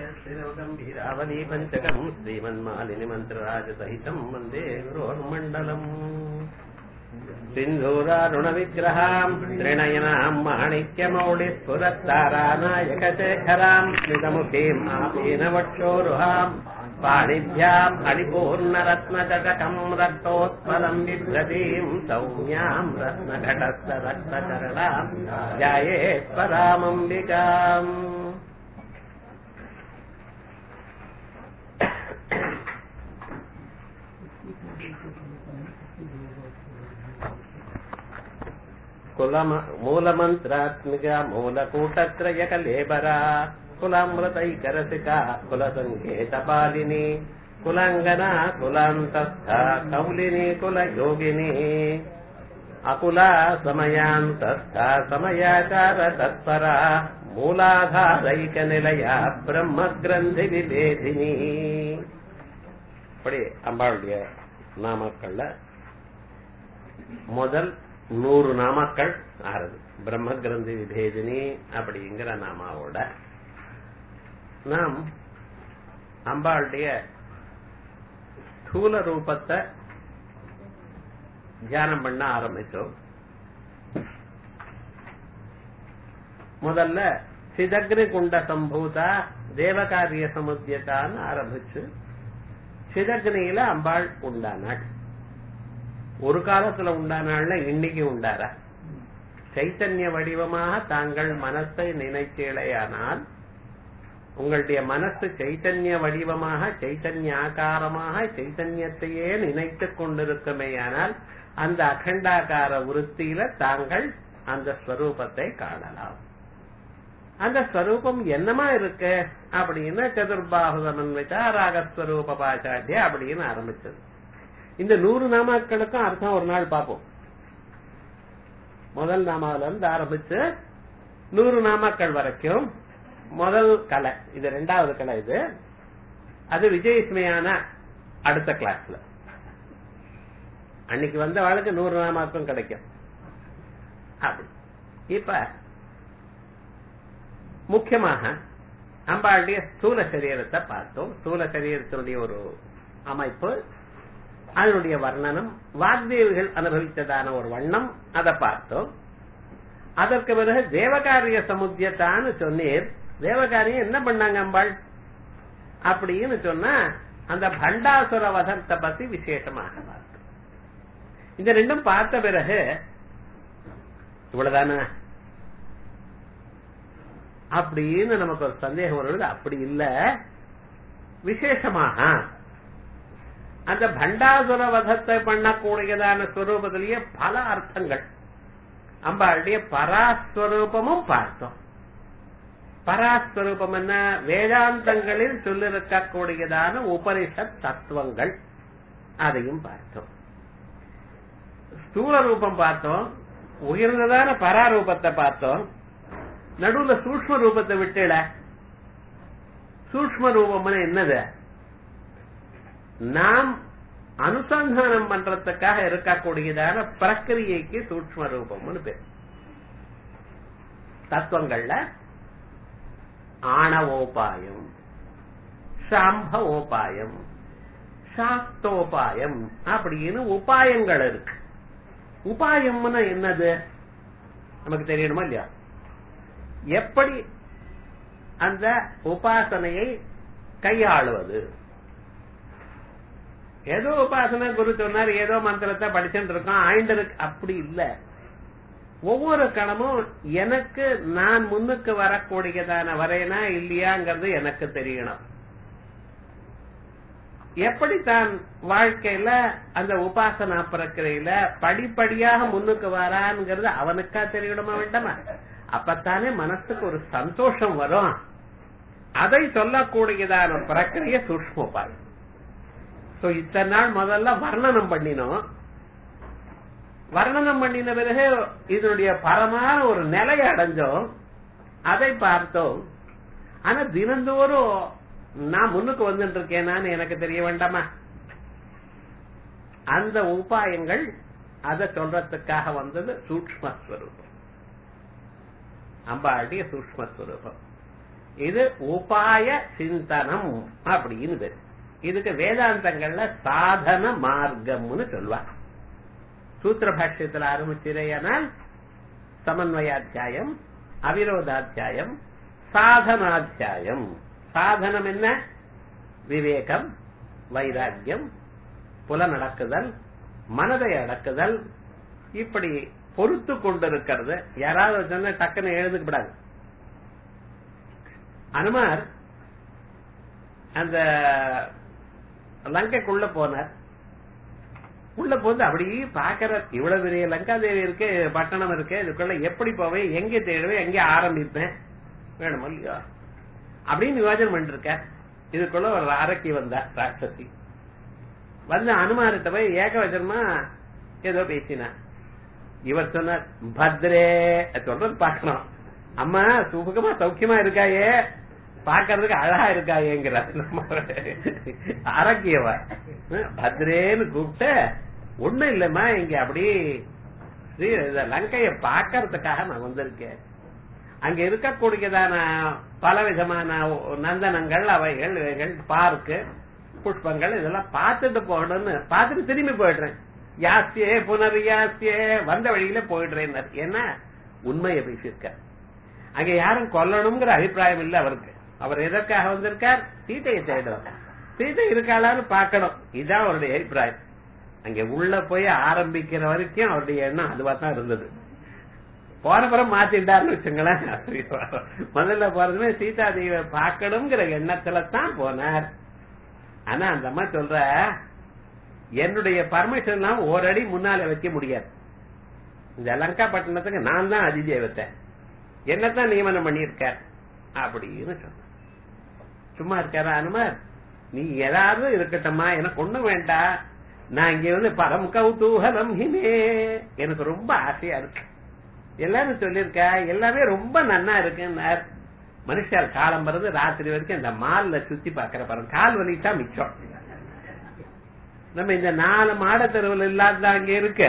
श्रीरवगम्भीरावली पञ्चकम् श्रीमन्मालिनी मन्त्रराजसहितम् वन्दे गुरोर्मण्डलम् सिन्धूरारुणविग्रहाम् त्रिनयनाम् माणिक्यमौलिस्फुरत्तारानायकशेखराम् स्मितमुखीम् आपीनवक्षोरुहाम् पाणिभ्याम् अणिपूर्णरत्नचटकम् रक्तोत्पलम् बिभ्रतीम् सौम्याम् रत्नघटस्थ रक्तचरणाम् ध्यायेत्परामम्बिकाम् मूलमन्त्रात्मिका मूलकूटत्रयकलेबरा कुलामृतैकरसिका कुलसङ्केतपालिनी कुलाङ्गना कुलान्तस्था कौलिनी कुलयोगिनी अकुला समयान्तस्था समयाचार तत्परा मूलाधारैकनिलया ब्रह्मग्रन्थि இப்படி அம்பாளுடைய நாமக்கள்ல முதல் 100 நாமக்கள் ஆறுது. பிரம்ம கிரந்தி விபேதினி அப்படிங்கிற நாமாவோட நாம் அம்பாளுடைய ஸ்தூல ரூபத்தை தியானம் பண்ண ஆரம்பிச்சோம். முதல்ல சிதக்னி குண்ட சம்பூதா தேவகாரிய சமுத்தியத்தான்னு ஆரம்பிச்சு சிதக்னியில அம்பாள் உண்டானாள். ஒரு காலத்துல உண்டானாள்னா இன்னைக்கு உண்டாரா? சைத்தன்ய வடிவமாக தாங்கள் மனசை நினைச்சேலையானால் உங்களுடைய மனசு சைத்தன்ய வடிவமாக சைத்தன்ய ஆகாரமாக சைத்தன்யத்தையே நினைத்துக் கொண்டிருக்குமேயானால் அந்த அகண்டாகார விருத்தியில தாங்கள் அந்த ஸ்வரூபத்தை காணலாம். அந்த ஸ்வரூபம் என்னமா இருக்கு அப்படின்னு சதுர்பாகுதமன்விதா ராகஸ்வரூப பாசாட்டிய அப்படின்னு ஆரம்பிச்சது. இந்த 100 நாமாக்களுக்கும் அர்த்தம் ஒரு நாள் பார்ப்போம். முதல் நாமாவில இருந்து ஆரம்பிச்சு 100 நாமாக்கள் வரைக்கும் முதல் கலை, இது 2வது கலை. இது அது விஜயஸ்மையான அடுத்த கிளாஸ்ல அன்னைக்கு வந்த வாழ்க்கை 100 நாமாக்கும் கிடைக்கும். அப்படி இப்ப முக்கியமாக அம்பாளுடைய ஸ்தூல சரீரத்தை பார்த்தோம். ஸ்தூல சரீரத்தினுடைய ஒரு அமைப்பு, அதனுடைய வர்ணனம், வாக்தேவிகள் அனுபவித்ததான ஒரு வண்ணம், அதை பார்த்தோம். அதற்கு பிறகு தேவகாரிய சமுத்தியத்தான்னு சொன்னீர். தேவகாரியம் என்ன பண்ணாங்க அம்பாள் அப்படின்னு சொன்னா அந்த பண்டாசுர வதத்தை பத்தி விசேஷமாக பார்த்தோம். இந்த ரெண்டும் பார்த்த பிறகு இவ்வளவுதானே அப்படின்னு நமக்கு ஒரு சந்தேகம் வருவது. அப்படி இல்ல, விசேஷமாக அந்த பண்டாசுர வதத்தை பண்ணக்கூடியதான ஸ்வரூபத்திலேயே பல அர்த்தங்கள். அம்பாளுடைய பராஸ்வரூபமும் பார்த்தோம். பராஸ்வரூபம் என்ன? வேதாந்தங்களில் சொல்லிருக்கக்கூடியதான உபனிஷத் தத்துவங்கள், அதையும் பார்த்தோம். ஸ்தூல ரூபம் பார்த்தோம், உயர்ந்ததான பராரூபத்தை பார்த்தோம். நடுவுல சூக்ஷ்ம ரூபத்தை விட்டுல. சூக்ஷ்ம ரூபம் என்னது? நாம் அனுசந்தானம் பண்றதுக்காக இருக்கக்கூடியதான பிரக்கிரியைக்கு சூக்ஷ்ம ரூபம்னு பேர். தத்துவங்கள்ல ஆணவோபாயம், சாம்பவோபாயம், சாஸ்தோபாயம் அப்படின்னு உபாயங்கள் இருக்கு. உபாயம்னா என்னது நமக்கு தெரியணுமா இல்லையா? எப்படி அந்த உபாசனையை கையாளுவது? ஏதோ உபாசனை குரு சொன்னார், ஏதோ மந்திரத்தை படிச்சுட்டு இருக்கோம், ஆயிண்டு இருக்கு, அப்படி இல்ல. ஒவ்வொரு கணமும் எனக்கு நான் முன்னுக்கு வரக்கூடியதான வரையனா இல்லையாங்கிறது எனக்கு தெரியணும். எப்படி தான் வாழ்க்கையில அந்த உபாசனா பிரக்கிரையில படிப்படியாக முன்னுக்கு வரான்ங்கிறது அவனுக்கா தெரியணுமா வேண்டாமா? அப்பத்தானே மனசுக்கு ஒரு சந்தோஷம் வரும். அதை சொல்லக்கூடியதான பிரக்கிரிய சூக்ஷ்மோபாயம். இத்தனை நாள் முதல்ல வர்ணனம் பண்ணினோம். வர்ணனம் பண்ணின பிறகு இதனுடைய பரமான ஒரு நிலையை அடைஞ்சோம், அதை பார்த்தோம். ஆனா தினந்தோறும் நான் முன்னுக்கு வந்துட்டு இருக்கேனான்னு எனக்கு தெரிய வேண்டாமா? அந்த உபாயங்கள் அதை சொல்றதுக்காக வந்தது சூக்ஷ்மஸ்வரூபம். அம்பாளுடைய சூக்ஷ்மஸ்வரூபம். இது உபாய சிந்தனம் அப்படின்னு பேரு. இதுக்கு வேதாந்தங்கள்ல சாதன மார்க்கம்னு சொல்வாங்க. சூத்திர பாஷ்யத்தில் ஆரம்பிச்சிறையானால் சமன்வயாத்தியாயம், அவிரோதாத்தியாயம், சாதனாத்தியாயம். சாதனம் என்ன? விவேகம், வைராக்கியம், புலனடக்குதல், மனதை அடக்குதல், இப்படி பொறுத்து கொண்டிருக்கிறது. யாராவது சொன்ன டக்குன்னு எழுதுக்கப்படாது. அனுமார் அந்த லங்கைக்குள்ள போனார். உள்ள போது அப்படியே பாக்கிற இவ்வளவு பெரிய லங்காதேவி இருக்கு, பட்டணம் இருக்கு, இதுக்குள்ள எப்படி போவேன், எங்க தேடுவேன், எங்க ஆரம்பிப்பேன், வேணுமா இல்லையா அப்படின்னு யோஜனை பண்ணிருக்க. இதுக்குள்ள ஒரு அரக்கி வந்தா, ராட்சசி வந்து அனுமார்கிட்ட போய் ஏகவசனமா ஏதோ பேசினா. இவர் சொன்னார், பத்ரே சொல்றது பாக்கணும், அம்மா சுகமா சௌக்கியமா இருக்காயே, பாக்கிறதுக்கு அழகா இருக்காயேங்கிறார். அரக்கியவ பத்ரேன்னு கூப்பிட்டு, ஒண்ணும் இல்லம்மா இங்க அப்படி லங்கைய பாக்கிறதுக்காக நான் வந்திருக்கேன். அங்க இருக்கக்கூடியதான பல விதமான நந்தனங்கள், அவைகள், இவைகள், பார்க்கு, புஷ்பங்கள் இதெல்லாம் பார்த்துட்டு போகணும்னு பார்த்துட்டு திரும்பி போயிடுறேன். யாஸ்தியே புனர்யாஸ்தியே வந்த வழியில போயிடுறேன். ஏன்னா உண்மையை பேசியிருக்க. அங்க யாரும் கொல்லணுங்கிற அபிப்பிராயம் இல்ல அவருக்கு. அவர் எதற்காக வந்திருக்கார்? சீதையை தேடுவார். சீதை இருக்காளான்னு பார்க்கணும், இதுதான் அவருடைய அபிப்பிராயம். அங்க உள்ள போய் ஆரம்பிக்கிற வரைக்கும் அவருடைய எண்ணம் அதுவா தான் இருந்தது. போனப்புறம் மாத்திட்டாருன்னு வச்சுங்களேன். முதல்ல போறதுமே சீதா தேவியை பார்க்கணுங்கிற எண்ணத்துல தான் போனார். ஆனா அந்த அம்மா சொல்ற, என்னுடைய பர்மிஷன் எல்லாம் ஒரு அடி முன்னால வைக்க முடியாது. இந்த லங்கா பட்டணத்துக்கு நான் தான் அதிதேவத்தை, என்னத்தான் நியமனம் பண்ணியிருக்கார் அப்படின்னு சொன்ன. சும்மா இருக்காரா அனுமார்? நீ ஏதாவது இருக்கட்டமா, எனக்கு ஒண்ணும் வேண்டாம், நான் இங்க வந்து பரம் கௌதூகலம் ஹிமே, எனக்கு ரொம்ப ஆசையா இருக்கு. எல்லாரும் சொல்லிருக்கா, எல்லாமே ரொம்ப நன்னா இருக்குன்னார். மனுஷால் காலம் பிறந்து ராத்திரி வரைக்கும் இந்த மால்ல சுத்தி பாக்குற பாருங்க, கால் வலிட்டா மிச்சம். நம்ம இந்த 4 மாட தெருவில் இல்லாத அங்க இருக்கு,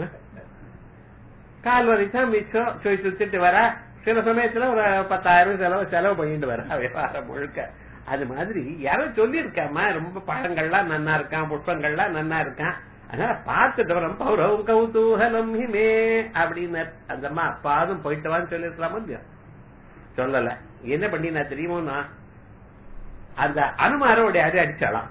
கால் வலிட்டா மிச்சம். சுத்திட்டு வர சில சமயத்துல ஒரு 10,000 செலவு பண்ணிட்டு வர வியாபாரம் முழுக்க. அது மாதிரி யாரோ சொல்லிருக்காமா, ரொம்ப பழங்கள்லாம் நன்னா இருக்கான், புஷ்பங்கள்லாம் நன்னா இருக்கான், அதனால பார்த்துட்டு வரோம். பௌரவம் கௌதூகலம் ஹிமே அப்படின்னு அந்த அம்மா அப்பாதும் போயிட்டு வான்னு சொல்லிருக்கலாமா இல்லையா? சொல்லல. என்ன பண்ணினா தெரியுமோனா, அந்த அனுமாரோடைய அடி அடிச்சாலாம்,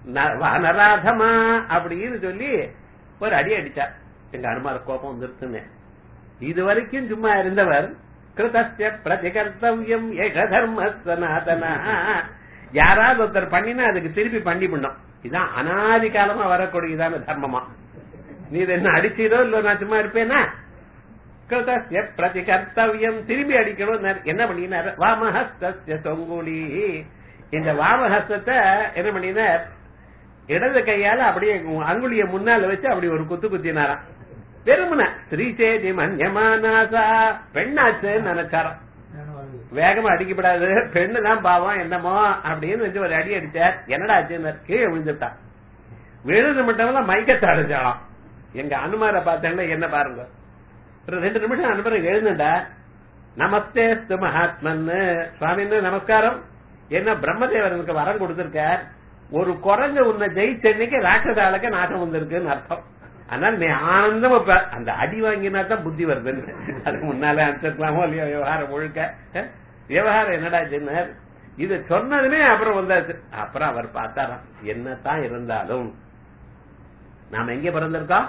நராதமா அப்படின்னு சொல்லி ஒரு அடி அடிச்சா. எங்க அனுமார கோபம் வந்துருச்சுன்னு. இது வரைக்கும் சும்மா இருந்தவர், கிருதஸ்ய பிரதிகர்த்தவ்யம் ஏக தர்ம சனாதனா, யாராவது ஒருத்தர் பண்ணினா அதுக்கு திருப்பி பண்ணி பண்ணும். இதான் அனாதி காலமா வரக்கூடியதான தர்மமா. நீ என்ன அடிச்சதோ இல்ல, நான் சும்மா இருப்பேனா? கிருதஸ்ய பிரதிகர்த்தவ்யம், திரும்பி அடிக்கணும். என்ன பண்ணினார்? வாமஹஸ்தஸ்ய தொங்குலி, இந்த வாமஹஸ்தத்தை என்ன பண்ணினார்? இடது கையால அப்படியே அங்குலிய முன்னால வச்சு அப்படி ஒரு குத்து குத்தினாராம். வெறுமன ஸ்ரீசேதி மன்யமானாசா, பெண்ணாச்சுன்னு நினைச்சாராம். வேகமா அடிக்கப்படாது, பெண்ணு தான் பாவம் என்னமோ அப்படின்னு வச்சு ஒரு அடி அடிச்சார். என்னடா ஆச்சுன்னு கீழே விழுந்துட்டான். விழுந்து மட்டும் மயக்கத்தை அடைஞ்சாலாம். எங்க அனுமார பார்த்தேன்னா என்ன பாருங்க, 2 நிமிஷம் அனுமாரம் எழுந்துட்டா, நமஸ்தேஸ்து மகாத்மன், சுவாமின்னு நமஸ்காரம். என்ன பிரம்மதேவனுக்கு வரம் கொடுத்திருக்கார், ஒரு குரங்கு உன்னை ஜெயிச்சன்னைக்கு ராட்சசாலுக்கு நாட்டம் வந்திருக்குன்னு அர்த்தம். அதனால நீ ஆனந்தம் அந்த அடி வாங்கினா தான் புத்தி வருதுன்னு. அதுக்கு முன்னால அனுப்பிச்சிருக்கலாமோ இல்லையோ விவகாரம் முழுக்க. விவகாரம் என்னடா சின்னர், இது சொன்னதுமே அப்புறம் வந்தாச்சு. அப்புறம் அவர் பார்த்தாராம், என்னத்தான் இருந்தாலும் நாம எங்க பிறந்திருக்கோம்?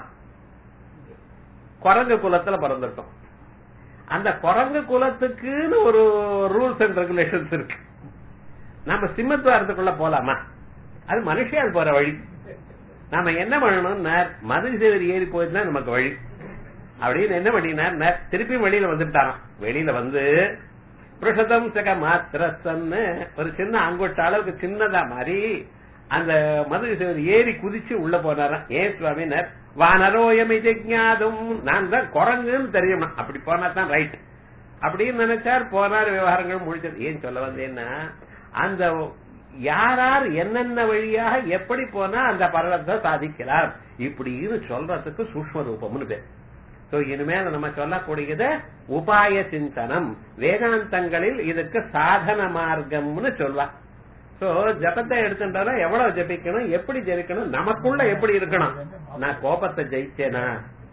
குரங்கு குலத்துல பிறந்திருக்கோம். அந்த குரங்கு குலத்துக்குன்னு ஒரு ரூல்ஸ் அண்ட் ரெகுலேஷன்ஸ் இருக்கு. நம்ம சிம்மத்துவாரத்துக்குள்ள போலாமா? அது மனுஷியால் போற வழி. நாம என்ன பண்ணணும்னா, மதுசேவரி ஏறி போயிருந்தா நமக்கு வழி அப்படின்னு என்ன பண்ணினார், திருப்பி வெளியில வந்துட்டாராம். வெளியில வந்து புருஷதம் சக மாத்திரன்னு ஒரு சின்ன அங்கொட்ட அளவுக்கு சின்னதா மாதிரி அந்த மதுசேவரி ஏறி குதிச்சு உள்ள போனாராம். ஏன் சுவாமினர்? வானரோயமை ஜெக்ஞாதும், நான் தான் குரங்குன்னு தெரியும், அப்படி போனா தான் ரைட் அப்படின்னு நினைச்சார். போனார், விவகாரங்கள் முடிச்சது. ஏன் சொல்ல வந்தேன்னா, அந்த யாரார் என்னென்ன வழியாக எப்படி போனா அந்த பரலத்தை சாதிக்கிறார் இப்படின்னு சொல்றதுக்கு சூக்ஷ்ம ரூபம்னு பேர். இனிமேல் நம்ம சொல்லக்கூடியது உபாய சிந்தனம். வேதாந்தங்களில் இதுக்கு சாதன மார்க்கம்னு சொல்வா. சோ ஜபத்தை எடுத்துட்டா எவ்வளவு ஜபிக்கணும், எப்படி ஜபிக்கணும், நமக்குள்ள எப்படி இருக்கணும். நான் கோபத்தை ஜெயிச்சேனா,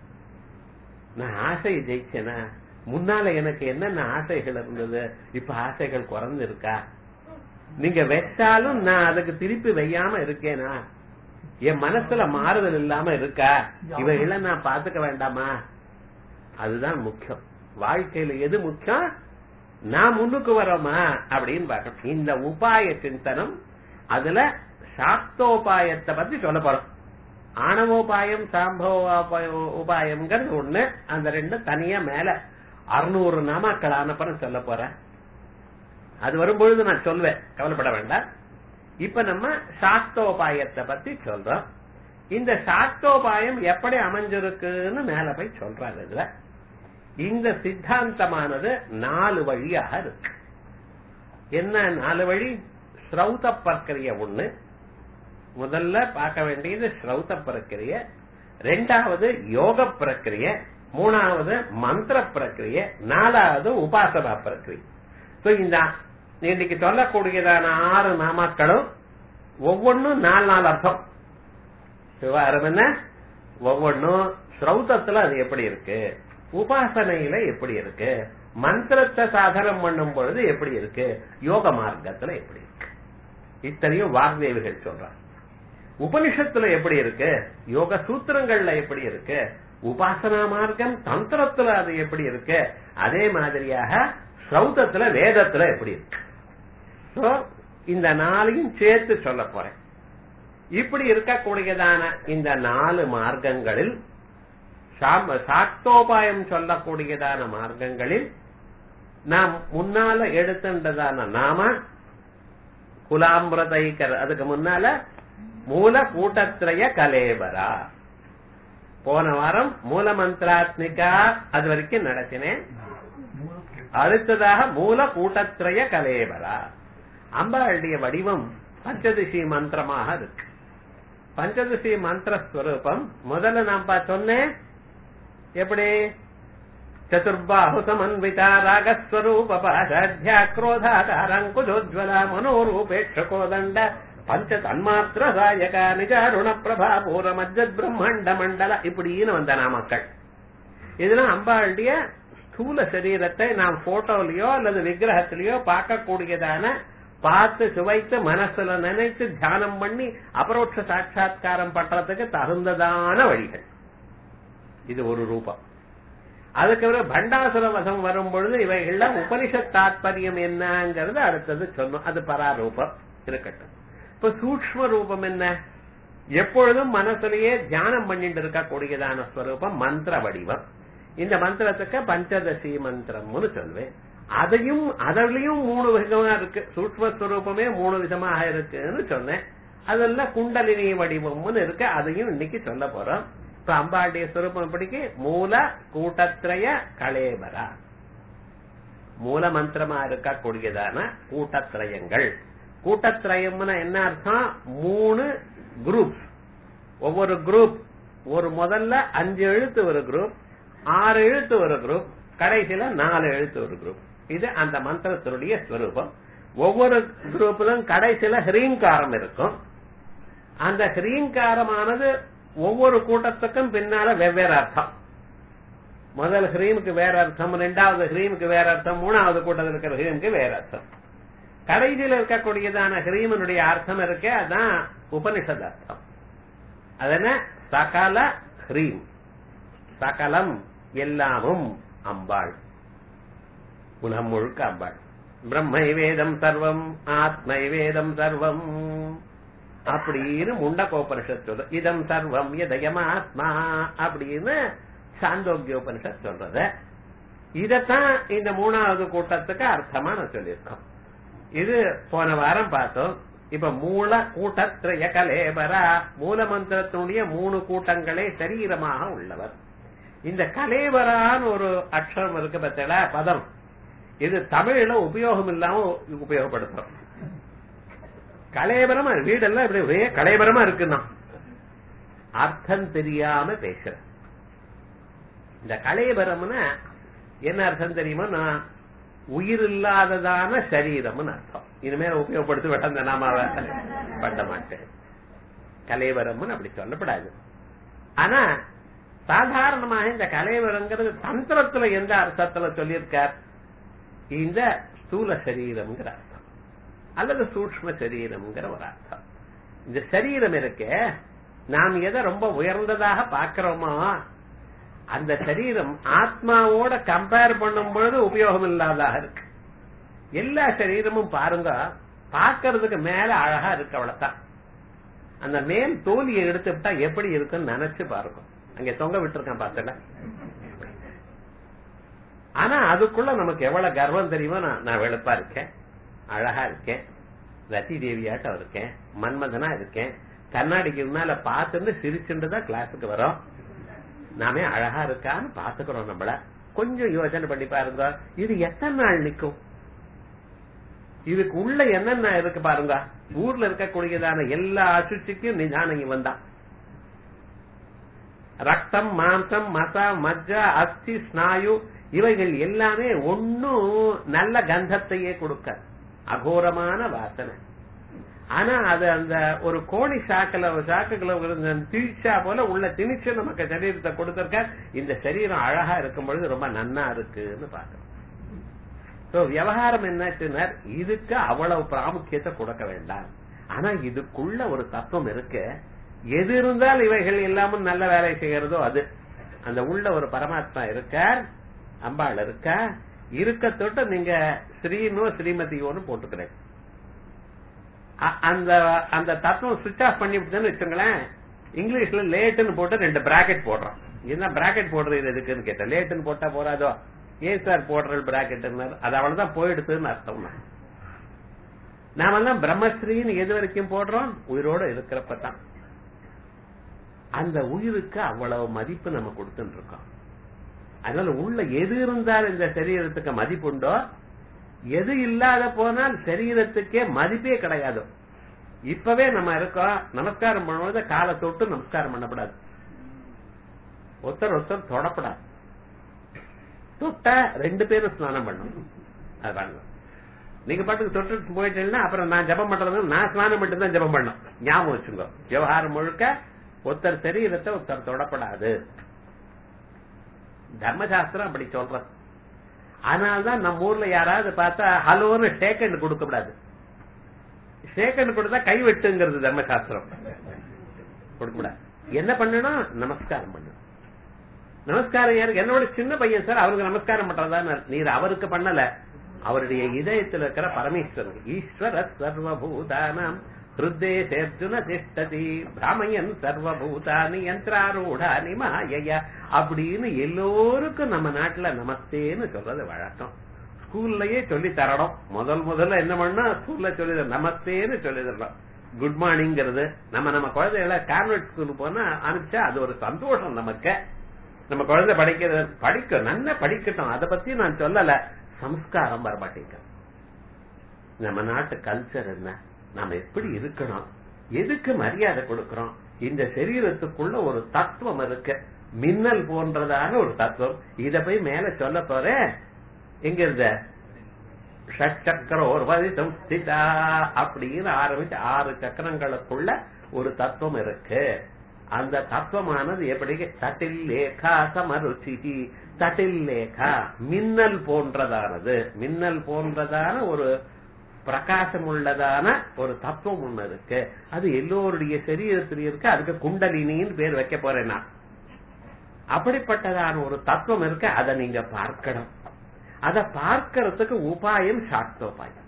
நான் ஆசையை ஜெயிச்சேனா, முன்னால எனக்கு என்னென்ன ஆசைகள் இருந்தது, இப்ப ஆசைகள் குறைந்து இருக்கா, நீங்க வச்சாலும் நான் அதுக்கு திருப்பி வையாம இருக்கேனா, என் மனசுல மாறுதல் இல்லாம இருக்கா, இவைகளை நான் பாத்துக்க வேண்டாமா. அதுதான் முக்கியம். வாழ்க்கையில எது முக்கியம், நான் முன்னுக்கு வரோமா அப்படின்னு பார்க்கணும். இந்த உபாய சிந்தனம், அதுல சாக்தோபாயத்தை பத்தி சொல்ல போறோம். ஆணவோபாயம் சாம்பவ உபாயம்ங்கிறது ஒண்ணு, அந்த ரெண்டு தனியா மேல 600 நாமாக்கள் ஆனப்பறம் சொல்ல போறேன். அது வரும்பொழுது நான் சொல்வேன், கவலைப்பட வேண்டாம். இப்ப நம்ம சாக்தோபாயத்தை பத்தி சொல்றோம். இந்த சாக்தோபாயம் எப்படி அமைஞ்சிருக்குன்னு மேல போய் சொல்றாரு. இதுல இந்த சித்தாந்தமானது 4 வழியாக இருக்கு. என்ன 4 வழி? ஸ்ரௌத பிரக்கிரிய ஒண்ணு, முதல்ல பார்க்க வேண்டியது ஸ்ரௌத பிரக்கிரிய, 2வது யோக பிரக்கிரிய, 3வது மந்திர பிரக்கிரிய, 4வது உபாசனா பிரக்கிரிய. இந்த இன்னைக்கு சொல்லக்கூடியதான 6 நாமாக்களும் ஒவ்வொன்னும் 4 அர்த்தம். விவகாரம் என்ன, ஒவ்வொன்னும் ஸ்ரௌதத்துல அது எப்படி இருக்கு, உபாசனையில எப்படி இருக்கு, மந்திரத்தை சாதனம் பண்ணும் பொழுது எப்படி இருக்கு, யோக மார்க்கத்துல எப்படி இருக்கு, இத்தனையும் வாக்தேவிகள் சொல்றாங்க. உபனிஷத்துல எப்படி இருக்கு, யோக சூத்திரங்கள்ல எப்படி இருக்கு, உபாசனா மார்க்கம் தந்திரத்துல அது எப்படி இருக்கு, அதே மாதிரியாக ஸ்ரௌதத்துல வேதத்துல எப்படி இருக்கு. இந்த 4ஐயும் சேர்த்து சொல்ல போறேன். இப்படி இருக்கக்கூடியதான இந்த 4 மார்க்கங்களில் சாக்தோபாயம் சொல்லக்கூடியதான மார்க்கங்களில் நாம் முன்னால எடுத்துட்டதான நாம குலாம்பிரதைக்கர், அதுக்கு முன்னால மூல கூட்டத்ரய கலேபரா. போன வாரம் மூல மந்திராத்மிகா அது வரைக்கும் நடத்தினேன். அடுத்ததாக மூல கூட்டத்ரய கலேபரா. அம்பாளுடைய வடிவம் பஞ்சதிசி மந்திரமாக இருக்கு. பஞ்சதிசி மந்திர ஸ்வரூபம் முதல்ல நான் சொன்னேன். எப்படி? சதுர்பாஹு சமன்விதா ராகஸ்வரூப பாஷாத்யா க்ரோதாகாரங்குஜோஜ்வலா மனோரூபேட்சகோதண்ட பஞ்ச தன்மாத்திர சாயகா நிஜாருண பிரபா பூர மஜ்ஜத் பிரம்மாண்ட மண்டல, இப்படின்னு வந்த நாமக்கள். இதெல்லாம் அம்பாளுடைய ஸ்தூல சரீரத்தை நாம் போட்டோலயோ அல்லது விக்கிரகத்திலயோ பார்க்கக்கூடியதான, பார்த்து சுவைத்து மனசுல நினைத்து தியானம் பண்ணி அபரோட்ச சாட்சா்காரம் பண்றதுக்கு தகுந்ததான வழிகள். இது ஒரு ரூபம். அதுக்கு பண்டாசுர வசம் வரும் பொழுது இவைகள்லாம் உபனிஷத் தாத்பரியம் என்னங்கிறது அடுத்தது சொன்னோம். அது பராரூபம் இருக்கட்டும். இப்ப சூக்ஷ்ம ரூபம் என்ன? எப்பொழுதும் மனசுலயே தியானம் பண்ணிட்டு இருக்கக்கூடியதான ஸ்வரூபம் மந்திர வடிவம். இந்த மந்திரத்துக்கு பஞ்சதசி மந்திரம்னு சொல்வேன். அதுலயும் 3 விதமா இருக்கு. சூக்ஷ்மஸ்வரூபமே 3 விதமாக இருக்குன்னு சொன்னேன். அதெல்லாம் குண்டலினி வடிவம்னு இருக்கு. அதையும் இன்னைக்கு சொல்ல போறோம். இப்ப அம்பாளுடைய ஸ்வரூபம் எப்படிக்கு? மூல கூட்டத்ரய கலேபரா. மூல மந்திரமா இருக்கக்கூடியதான கூட்டத்ரயங்கள். கூட்டத்ரயம்னா என்ன அர்த்தம்? 3 குரூப். ஒவ்வொரு குரூப் ஒரு முதல்ல 5 எழுத்து ஒரு குரூப், 6 எழுத்து ஒரு குரூப், கடைசியில 4 எழுத்து ஒரு குரூப். இது அந்த மந்திரத்தினுடைய ஸ்வரூபம். ஒவ்வொரு குரூப்பிலும் கடைசியில ஹ்ரீங்காரம் இருக்கும். அந்த ஹ்ரீங்காரமானது ஒவ்வொரு கூட்டத்துக்கும் பின்னால வெவ்வேறு அர்த்தம். முதல் ஹ்ரீமுக்கு வேற அர்த்தம், 2வது ஹ்ரீமுக்கு வேற அர்த்தம், 3வது கூட்டத்தில் இருக்கிற ஹ்ரீமுக்கு வேற அர்த்தம். கடைசியில் இருக்கக்கூடியதான ஹ்ரீமனுடைய அர்த்தம் இருக்கே, அதான் உபனிஷத் அர்த்தம். அதன சகல ஹ்ரீம், சகலம் எல்லாமும் அம்பாள், உலகம் முழுக்க அம்பாள். பிரம்மை வேதம் சர்வம் ஆத்மை வேதம் சர்வம் அப்படின்னு முண்டகோபனிஷத் சொல்ற. இதம் சர்வம் எதயம் ஆத்மா அப்படின்னு சாந்தோக்கியோபனிஷத் சொல்றத. இதத்தான் இந்த 3வது கூட்டத்துக்கு அர்த்தமா நான் சொல்லியிருக்கோம். இது போன வாரம் பார்த்தோம். இப்ப மூல கூட்டத்ரய கலேபரா, மூல மந்திரத்தினுடைய 3 கூட்டங்களே சரீரமாக உள்ளவர். இந்த கலேபரான்னு ஒரு அக்ஷரம் இருக்கு பார்த்தா, பதம். இது தமிழ்ல உபயோகம் இல்லாம உபயோகப்படுத்துறோம். கலேபரமா வீடெல்லாம் இப்படி ஒரே கலேபரமா இருக்குன்னா அர்த்தம் தெரியாம பேசுற. இந்த கலேபரம்னா என்ன அர்த்தம் தெரியுமா? உயிர் இல்லாததான சரீரம்னு அர்த்தம். இனிமேல் உபயோகப்படுத்த வேண்டாம், நாமாவை பண்ண மாட்டேன். கலேபரம்னு அப்படி சொல்லப்படாது. ஆனா சாதாரணமாக இந்த கலேபரங்கிறது தந்திரத்துல எந்த அர்த்தத்துல சொல்லியிருக்கார்? இந்த ஸ்தூல சரீரம்ங்கிற அர்த்தம் அல்லது சூக்ஷ்ம சரீரம்ங்கிற ஒரு அர்த்தம். இந்த சரீரம் இருக்க நாம் எதை ரொம்ப உயர்ந்ததாக பார்க்கிறோமோ அந்த சரீரம் ஆத்மாவோட கம்பேர் பண்ணும் பொழுது உபயோகம் இல்லாததாக இருக்கு. எல்லா சரீரமும் பாருங்க, பார்க்கறதுக்கு மேல அழகா இருக்கு, அவ்வளவுதான். அந்த மேல் தோலியை எடுத்துட்டா எப்படி இருக்குன்னு நினைச்சு பாருங்க. அங்க தொங்க விட்டுருக்கான் பார்த்தல. ஆனா அதுக்குள்ள நமக்கு எவ்வளவு கர்வம் தெரியுமா? நான் வெளுப்பா இருக்கேன், அழகா இருக்கேன், ரத்தி தேவியாட்டம் இருக்கேன், மன்மதனா இருக்கேன், கண்ணாடிக்கு முன்னால பார்த்துட்டு சிரிச்சுட்டு தான் கிளாஸுக்கு வரோம். நாமே அழகா இருக்கான்னு பாத்துக்கிறோம். நம்மள கொஞ்சம் யோசனை பண்ணி பாருங்க, இது எத்தனை நாள் நிக்கும்? இதுக்கு உள்ள என்னென்ன இருக்கு பாருங்க. ஊர்ல இருக்கக்கூடியதான எல்லா அசுச்சிக்கும் நிதானம் இவன் தான். ரத்தம், மாம்சம், மசா, மஜ்ஜா, அஸ்தி, ஸ்நாயு இவைகள் எல்லாமே ஒன்னும் நல்ல கந்தத்தையே கொடுக்க, அகோரமான வாசனை. ஆனா அது அந்த ஒரு கோணி சாக்குகளை திணிச்சா போல உள்ள திணிச்சு நமக்கு சரீரத்தை கொடுத்திருக்க. இந்த சரீரம் அழகா இருக்கும் பொழுது ரொம்ப நன்னா இருக்குன்னு பாக்கிறோம். விவகாரம் என்ன, இதுக்கு அவ்வளவு பிராமுக்கியத்தை கொடுக்க வேண்டாம். ஆனா இதுக்குள்ள ஒரு தத்துவம் இருக்கு. எது இருந்தால் இவைகள் எல்லாமும் நல்ல வேலை செய்யறதோ அது. அந்த உள்ள ஒரு பரமாத்மா இருக்கார், அம்பாள் இருக்கா, இருக்க தொட்டு நீங்க ஸ்ரீனோ ஸ்ரீமதியோன்னு போட்டுக்கிறேன். அந்த தத்துவம் சுவிட்ச் ஆஃப் பண்ணி விட்டுன்னு வச்சுங்களேன். இங்கிலீஷ்ல லேட்டுன்னு போட்டு 2 பிராக்கெட் போடுறோம். என்ன பிராக்கெட் போடுறது எதுக்குன்னு கேட்டேன். லேட்டுன்னு போட்டா போறாதோ? ஏன் சார் போடுற பிராக்கெட்? அது அவ்வளவுதான் போயிடுதுன்னு அர்த்தம். நாமெல்லாம் பிரம்மஸ்ரீன்னு எது வரைக்கும் போடுறோம்? உயிரோட இருக்கிறப்பதான். அந்த உயிருக்கு அவ்வளவு மதிப்பு நம்ம கொடுத்துட்டு இருக்கோம். அதனால உள்ள எது இருந்தால் இந்த சரீரத்துக்கு மதிப்புண்டோ, எது இல்லாத போனால் சரீரத்துக்கே மதிப்பே கிடையாது. இப்பவே நம்ம இருக்கோம், நமஸ்காரம் பண்ணும்போது காலை தொட்டு நமஸ்காரம் பண்ணப்படாது, ஒருத்தர் தொடப்படாது. தொட்டா 2 பேரும் ஸ்நானம் பண்ணணும். அது நீங்க பாட்டுக்கு தொட்டு போயிட்டீங்கன்னா அப்புறம் நான் ஜபம் பண்றது, நான் ஸ்நானம் பண்ணிட்டு தான் ஜபம் பண்ணணும். ஞாபகம் வச்சுங்க. விவகாரம் முழுக்க ஒருத்தர் சரீரத்தை ஒருத்தர் தொடப்படாது. தர்மசாஸ்திரம் அப்படி சொல்றது. அதனால்தான் நம்ம ஊர்ல யாராவது பார்த்தா ஹலோன்னு ஷேக்கண்ட் கொடுக்க கூடாது. ஷேக்கண்ட் கொடுத்தா கை வெட்டுங்கிறது தர்மசாஸ்திரம். கொடுக்க கூடாது. என்ன பண்ணணும்? நமஸ்காரம் பண்ணணும். நமஸ்காரம் யாருக்கு? என்னோட சின்ன பையன் சார், அவருக்கு நமஸ்காரம் பண்றதா? நீர் அவருக்கு பண்ணல, அவருடைய இதயத்தில் இருக்கிற பரமேஸ்வரன். ஈஸ்வர சர்வபூதானாம் ஹிருதே அர்ஜுன திஷ்டதி பிராமயன் சர்வபூதானி யந்திராரூடானி மாயையா அப்படின்னு எல்லோருக்கும் நம்ம நாட்டுல நமஸ்தேன்னு சொல்றது வழக்கம். ஸ்கூல்லயே சொல்லி தரணும். முதல்ல என்ன பண்ணா ஸ்கூல்ல சொல்லி நமஸ்தேன்னு சொல்லி தரணும். குட் மார்னிங்கிறது நம்ம குழந்தைகளை கான்வென்ட் ஸ்கூலுக்கு போனா அனுப்பிச்சா அது ஒரு சந்தோஷம் நமக்கு. நம்ம குழந்தை படிக்க நல்லா படிக்கட்டும், அதை பத்தி நான் சொல்லல. சம்ஸ்காரம் வரமாட்டேங்க. நம்ம நாட்டு கல்ச்சர் என்ன, நாம எப்படி இருக்கணும், எதுக்கு மரியாதை கொடுக்கிறோம். இந்த சரீரத்துக்குள்ள ஒரு தத்துவம் இருக்கு, மின்னல் போன்றதான ஒரு தத்துவம். இத போய் மேல சொல்ல போறேன். எங்க இருந்த ஷட்சக்கரோர்வதி சம்ஸ்திதா அப்படின்னு ஆரம்பிச்சு 6 சக்கரங்களுக்குள்ள ஒரு தத்துவம் இருக்கு. அந்த தத்துவமானது எப்படி? தட்டில் லேகா சமருச்சி. தட்டில் லேகா மின்னல் போன்றதானது, மின்னல் போன்றதான ஒரு பிரகாசம் உள்ளதான ஒரு தத்துவம் ஒண்ணு இருக்கு. அது எல்லோருடைய சரீரத்திலும் இருக்கு. அதுக்கு குண்டலினின்னு பேர் வைக்க போறேன் நான். அப்படிப்பட்டதான ஒரு தத்துவம் இருக்கு. அதை நீங்க பார்க்கணும். அதை பார்க்கறதுக்கு உபாயம் சாக்தோபாயம்.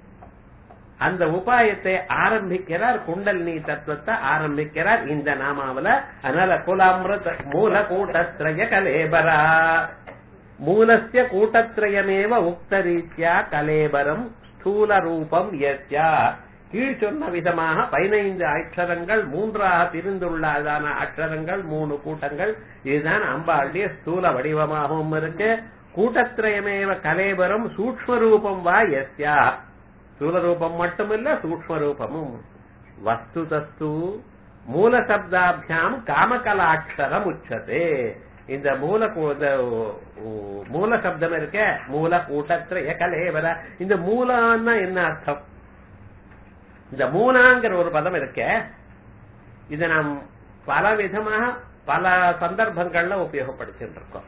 அந்த உபாயத்தை ஆரம்பிக்கிறார், குண்டலினி தத்துவத்தை ஆரம்பிக்கிறார் இந்த நாமாவல. அதனால குலாமிருத மூல கூட்டத்ரய கலேபரா, மூலஸ்ய கூட்டத்ரயமேவ உக்தரீத்யா கலேபரம் ஸ்தூல ரூபம் யஸ்யா. கீழ் சொன்ன விதமாக 15 அக்ஷரங்கள் 3ஆக பிரிந்துள்ளதான அக்ஷரங்கள் 3 கூட்டங்கள். இதுதான் அம்பாளுடைய ஸ்தூல வடிவமாகவும் இருக்கு. கூட்டத்ரயமேவ கலேபரம் சூக்ஷ்ம ரூபம் வா யஸ்யா. ஸ்தூல ரூபம் மட்டுமில்ல, சூக்ஷ்ம ரூபமும். வஸ்துதஸ்து மூல சப்தாபியாம் காமகலாட்சரம் உச்சதே. இந்த மூல சப்தம் இருக்க மூல கூட்டத்திரைய கலேவர, இந்த மூலான்னா என்ன அர்த்தம்? இந்த மூலாங்கிற ஒரு பதம் இருக்க, இதை நாம் பல விதமாக பல சந்தர்ப்பங்கள்ல உபயோகப்படுத்திட்டு இருக்கோம்.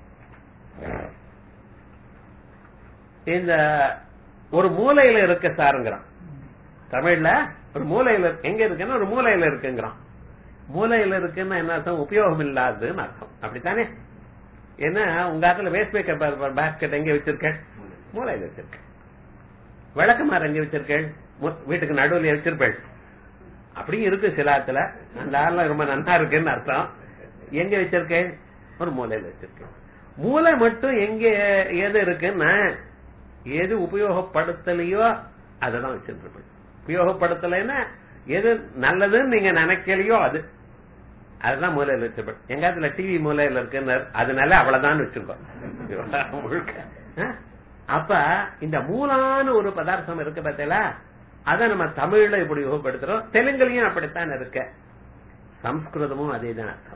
இந்த ஒரு மூலையில இருக்க சாருங்கிறான் தமிழ்ல. ஒரு மூலையில எங்க இருக்குன்னா ஒரு மூலையில இருக்குங்கிறான். மூலையில இருக்குன்னா என்ன அர்த்தம்? உபயோகம் இல்லாததுன்னு அர்த்தம். அப்படித்தானே? ஏன்னா உங்க ஆத்துல வேஸ்ட் பேப்பர் பாஸ்கெட் எங்க வச்சிருக்கேன்? மூலையில வச்சிருக்கேன். விளக்குமாறு எங்க வச்சிருக்கேன்? வீட்டுக்கு நடுவில் வச்சிருப்பேன். அப்படியும் இருக்கு சில ஆத்துல. அந்த ஆள்ல ரொம்ப நல்லா இருக்குன்னு அர்த்தம். எங்க வச்சிருக்கேன்? ஒரு மூலையில வச்சிருக்கேன். மூளை மட்டும் எங்க எது இருக்குன்னா எது உபயோகப்படுத்தலையோ அதெல்லாம் வச்சிருப்பேன். உபயோகப்படுத்தலைன்னா எது நல்லதுன்னு நீங்க நினைக்கலையோ அதுதான் மூலையில வச்சிருப்பேன். எங்காத்துல டிவி மூலையில இருக்குன்னு அதனால அவ்வளவுதான் வச்சிருக்கோம் முழுக்க. அப்ப இந்த மூலான ஒரு பதார்த்தம் இருக்கு பார்த்தீங்களா, அத நம்ம தமிழ்ல இப்படி உபயோகப்படுத்துறோம். தெலுங்குலயும் அப்படித்தான் இருக்க, சம்ஸ்கிருதமும் அதேதான் அர்த்தம்.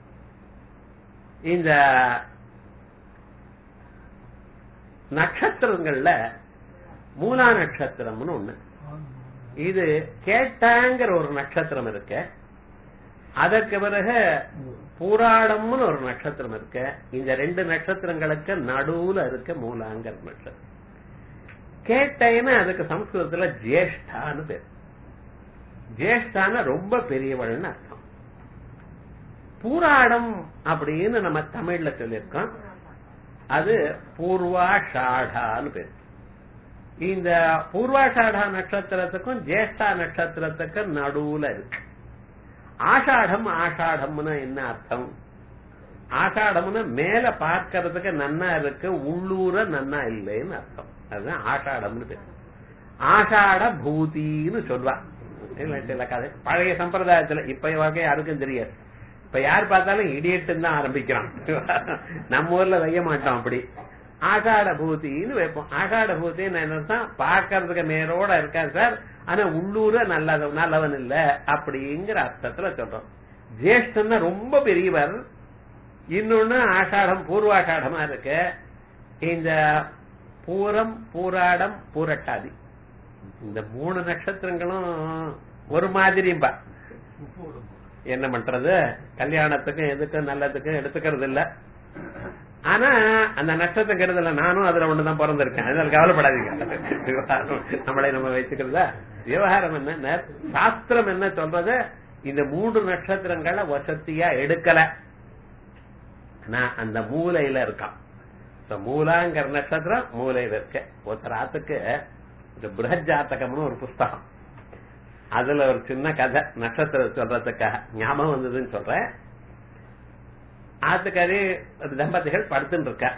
இந்த நட்சத்திரங்கள்ல மூலா நட்சத்திரம்னு ஒண்ணு, இது கேட்டாங்கிற ஒரு நட்சத்திரம் இருக்கு. அதற்கு பிறகு பூராடம்னு ஒரு நட்சத்திரம் இருக்கு. இந்த ரெண்டு நட்சத்திரங்களுக்கு நடுவுல இருக்க மூலாங்கிற நட்சத்திரம். கேட்டேன்னா அதுக்கு சம்ஸ்கிருதத்துல ஜேஷ்டான்னு பேர். ஜேஷ்டான ரொம்ப பெரியவள்னு அர்த்தம். பூராடம் அப்படின்னு நம்ம தமிழ்ல சொல்லியிருக்கோம். அது பூர்வாஷாடான்னு பேர். இந்த பூர்வாஷாடா நட்சத்திரத்துக்கும் ஜேஷ்டா நட்சத்திரத்துக்கும் நடுவுல இருக்கு. ஆஷாடம் ஆஷாடம்னு என்ன அர்த்தம்? ஆஷாடம்னு மேல பார்க்கறதுக்கு நன்னா இருக்கு, உள்ளூர நன்னா இல்லைன்னு அர்த்தம். அதுதான் ஆஷாடம்னு பேர். ஆஷாட பூதின்னு சொல்வா கதை. பழைய சம்பிரதாயத்துல இப்ப வகை யாருக்கும் தெரியாது. இப்ப யார் பார்த்தாலும் இடியட்டுன்னு தான் ஆரம்பிக்கிறான். நம்ம ஊர்ல வைய மாட்டோம் அப்படி. ஆஷாட பூத்தின்னு வைப்போம். ஆஷாட பூத்தின்னு என்ன? பார்க்கறதுக்கு நேரோட இருக்காது சார், ஆனா உள்ளூர நல்லவன் இல்ல அப்படிங்கிற அர்த்தத்துல சொல்றோம். ஜேஷ்டன்னா ரொம்ப பெரியவர். இன்னொன்னு ஆஷாடம் பூர்வாஷாடமா இருக்கு. இந்த பூரம் பூராடம் பூரட்டாதி இந்த மூணு நட்சத்திரங்களும் ஒரு மாதிரியும்பா. என்ன பண்றது, கல்யாணத்துக்கும் எதுக்கும் நல்லதுக்கும் எடுத்துக்கிறது இல்ல. ஆனா அந்த நட்சத்திரம் கெடுதல நானும் அதுல ஒண்ணுதான் பிறந்திருக்கேன், அதனால கவலைப்படாதீங்க. நம்மளை நம்ம வச்சுக்கிறதா விவகாரம் என்ன, சாஸ்திரம் என்ன சொல்றது, இந்த மூன்று நட்சத்திரங்களை வசதியா எடுக்கல. நான் அந்த மூலையில இருக்கான். மூலாங்கிற நட்சத்திரம் மூலையில இருக்க. ஒருத்தர் ஆத்துக்கு பிருஹத் ஜாதகம்னு ஒரு புஸ்தகம், அதுல ஒரு சின்ன கதை நட்சத்திரம் சொல்றதுக்காக ஞாபகம் வந்ததுன்னு சொல்றேன். ஆத்துக்காரி தம்பதிகள் படுத்துன்னு இருக்கா,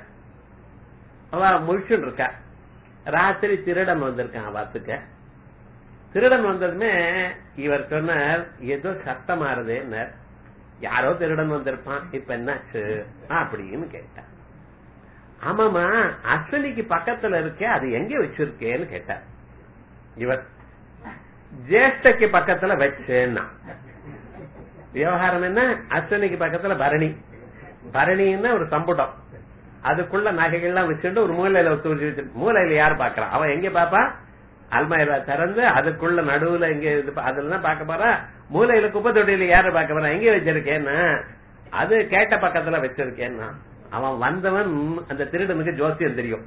அவ முழிச்சுன்னு இருக்கா. ராத்திரி திருடன் வந்திருக்கான் வாத்துக்க. திருடன் வந்ததுமே இவர் சொன்னார், ஏதோ சத்தம் மாறுதுன்னு. யாரோ திருடன் வந்திருப்பான், இப்ப என்னாச்சு அப்படின்னு கேட்டார். ஆமாமா, அஸ்வினிக்கு பக்கத்துல இருக்கே, அது எங்க வச்சிருக்கேன்னு கேட்டார். இவர் ஜேஷ்டக்கு பக்கத்துல வச்சேன்னா. விவகாரம் என்ன, அஸ்வினிக்கு பக்கத்துல பரணி. பரணின்னா ஒரு சம்புடம், அதுக்குள்ள நகைகள்லாம் வச்சுட்டு ஒரு மூலையில வச்சு. மூலையில யாரு பாக்குறான்? அவன் எங்க பாப்பா? அல்மாயிரா திறந்து அதுக்குள்ள நடுவுல எங்க அதுலதான் பாக்க போறா. மூலையில குப்பை தொட்டியில யாரு பாக்க போறான்? எங்க வச்சிருக்கேன்னா அது கேட்ட பக்கத்துல வச்சிருக்கேன்னா. அவன் வந்தவன் அந்த திருடனுக்கு ஜோசியம் தெரியும்,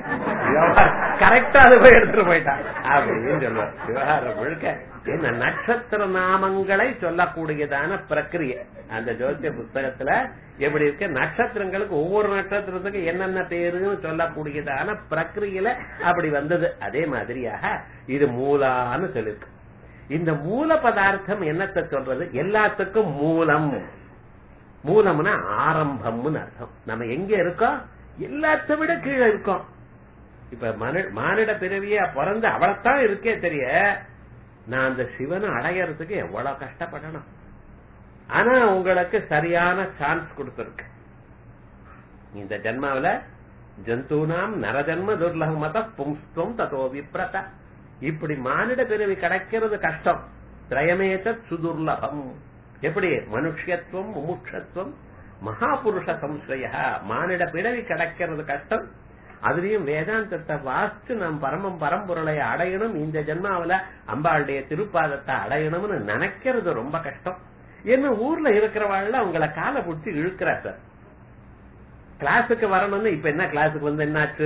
கரெக்டா அது போய் எடுத்துட்டு போயிட்டான் அப்படின்னு சொல்லுவார். விவகாரம் முழுக்க என்ன, நட்சத்திர நாமங்களை சொல்லக்கூடியதான பிரக்கிரியை அந்த ஜோசிய புஸ்தகத்துல எப்படி இருக்கு, நட்சத்திரங்களுக்கு ஒவ்வொரு நட்சத்திரத்துக்கு என்னென்ன பேருன்னு சொல்லக்கூடியதான பிரக்கிரியில அப்படி வந்தது. அதே மாதிரியாக இது மூலான்னு சொல்லிருக்கு. இந்த மூல பதார்த்தம் என்னத்தை சொல்றது? எல்லாத்துக்கும் மூலம். மூலம்னா ஆரம்பம்னு அர்த்தம். நம்ம எங்க இருக்கோம்? எல்லாத்த விட கீழே இருக்கோம். இப்ப மானிட பிறவியா பிறந்து அவளைத்தான் இருக்கே தெரிய, நான் அந்த சிவனை அடையறதுக்கு எவ்வளவு கஷ்டப்படணும். ஆனா உங்களுக்கு சரியான சான்ஸ் கொடுத்திருக்கு. இந்த ஜென்மாவில ஜந்தூனாம் நரஜன்ம துர்லபமத பும்ஸ்துவம் ததோ விப்ரத. இப்படி மானிட பிறவி கிடைக்கிறது கஷ்டம். திரயமேத சுதுர்லபம். எப்படி மனுஷத்துவம், முமுட்சத்துவம், மகாபுருஷ சம்ஸ்ரய, மானிட பிறவி கிடைக்கிறது கஷ்டம். அதுலயும் வேதாந்தத்தை வாசிச்சு நாம் பரம்பொருளை அடையணும், இந்த ஜென்மாவில அம்பாளுடைய திருப்பாதத்தை அடையணும்னு நினைக்கிறது ரொம்ப கஷ்டம். என்ன ஊர்ல இருக்கிறவாள் அவங்கள காலை பிடிச்சி இழுக்கிறா சார். கிளாஸுக்கு வரணும்னு இப்ப என்ன கிளாஸுக்கு வந்து என்னாச்சு,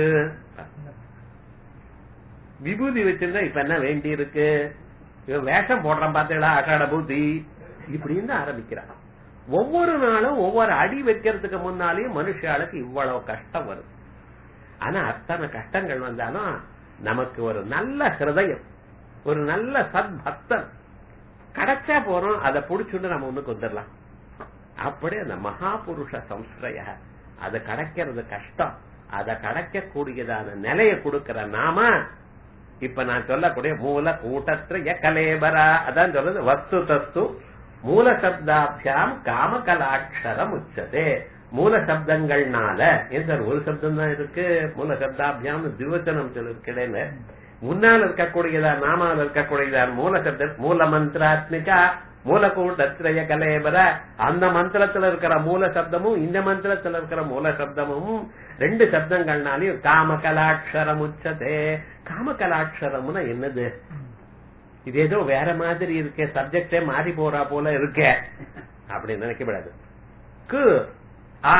விபூதி வச்சிருந்தா இப்ப என்ன வேண்டி இருக்கு, வேஷம் போடுறான் பார்த்தீங்களா அகாட பூதி இப்படின்னு ஆரம்பிக்கிறான். ஒவ்வொரு நாளும் ஒவ்வொரு அடி வைக்கிறதுக்கு முன்னாலேயும் மனுஷாளுக்கு இவ்வளவு கஷ்டம் வருது. ஆனா அத்தனை கஷ்டங்கள் வந்தாலும் நமக்கு ஒரு நல்ல ஹிருதயம், ஒரு நல்ல சத்பக்தன் கிடைச்சா போறோம், அதை புடிச்சுட்டு நம்ம ஒண்ணுக்கு வந்துடலாம். அப்படி அந்த மகாபுருஷ சம்ஸ்ரய அது கிடைக்கிறது கஷ்டம். அதை கிடைக்கக்கூடியதான நிலையை கொடுக்கிற நாம இப்ப நான் சொல்லக்கூடிய மூல கூட்டத்திய கலேபரா அதான் சொல்றது. வஸ்து தஸ்து மூல சப்தாபியாம் காமகலாட்சரம் உச்சதே. மூல சப்தங்கள்னால ஏன் சார் ஒரு சப்தம் தான் இருக்கு, மூல சப்தாபியாம் திவச்சனம் சொல்லிருக்கேன்னு முன்னால் இருக்கக்கூடியதா நாமாவில் இருக்கக்கூடியதா மூல சப்த மூல மந்திராத்மிகா மூலக்கூட்டத்திரைய கலேபர. அந்த மந்திரத்துல இருக்கிற மூல சப்தமும் இந்த மந்திரத்துல இருக்கிற மூல சப்தமும் ரெண்டு சப்தங்கள்னாலையும் காமகலாட்சரம் உச்சதே. காமகலாட்சரம்னா என்னது, இது ஏதோ வேற மாதிரி இருக்கே, சப்ஜெக்டே மாறி போறா போல இருக்கே அப்படின்னு நினைக்கப்படாது. கு ஆ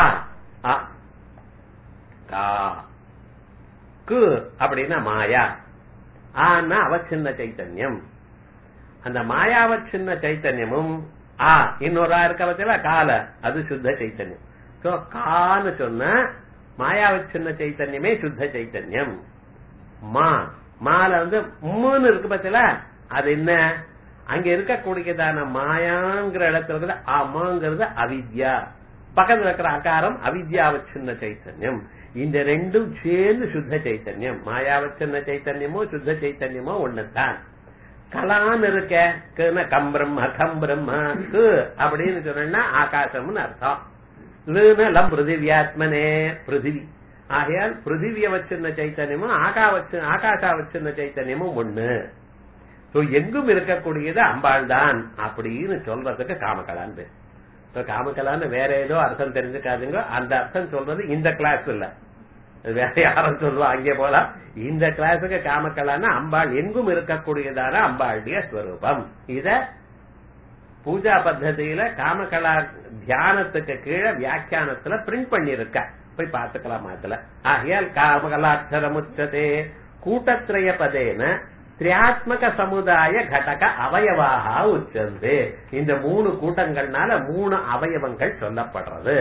கு அப்படின்னா மாயா, ஆனா அவச்சின்ன சைத்தன்யம். அந்த மாயாவச்சின்ன சைத்தன்யமும் ஆ இன்னொரு இருக்க பத்தில கால அது சுத்த சைத்தன்யம். சோ கான்னு சொன்ன மாயாவச்சின்ன சைத்தன்யமே சுத்த சைத்தன்யம். மா மால வந்து மூணு இருக்கு பத்தில அது என்ன, அங்க இருக்கக்கூடியதான மாயாங்கிற இடத்துல இருக்கிற அமாங்கிறது அவித்யா, பக்கத்துல இருக்கிற அகாரம் அவித்யாவச்சின்ன சைத்தன்யம். இந்த ரெண்டும் சேர்ந்து சுத்த சைத்தன்யம். மாயாவச்சின்ன சைத்தன்யமோ சுத்த சைத்தன்யமோ ஒண்ணுதான். கலான்னு இருக்க கம் பிரம்ம கம் பிரம்ம அப்படின்னு சொன்னா ஆகாசம்னு அர்த்தம். லம் பிருத்திவியாத்மனே பிருத்திவி. ஆகையால் பிருத்திவிய வச்சிருந்த சைத்தன்யமும் ஆகாசா வச்சிருந்த சைத்தன்யமும் ஒண்ணு. எங்கும் இருக்கக்கூடியது அம்பாள் தான் அப்படின்னு சொல்றதுக்கு காமகலான் பேர். காமகலான்னு வேற ஏதோ அர்த்தம் தெரிஞ்சுக்காதுங்க. அந்த அர்த்தம் சொல்றது இந்த கிளாஸ் இல்ல, வேற யாரும் சொல்லுவா அங்கே போலாம். இந்த கிளாஸுக்கு காமகலான்னு அம்பாள் எங்கும் இருக்கக்கூடியதான அம்பாளுடைய ஸ்வரூபம். இத பூஜா பத்ததியில காமகலா தியானத்துக்கு கீழே வியாக்கியானத்துல பிரிண்ட் பண்ணிருக்க, போய் பாத்துக்கலாம் அதுல. ஆகையால் காமகலாட்சரமுச்சதே கூட்டத்ரய பதேன திரியாத்மக சமுதாய கடக அவயவாக உச்சந்து. இந்த மூணு கூட்டங்கள்னால மூணு அவயவங்கள் சொல்லப்படுறது.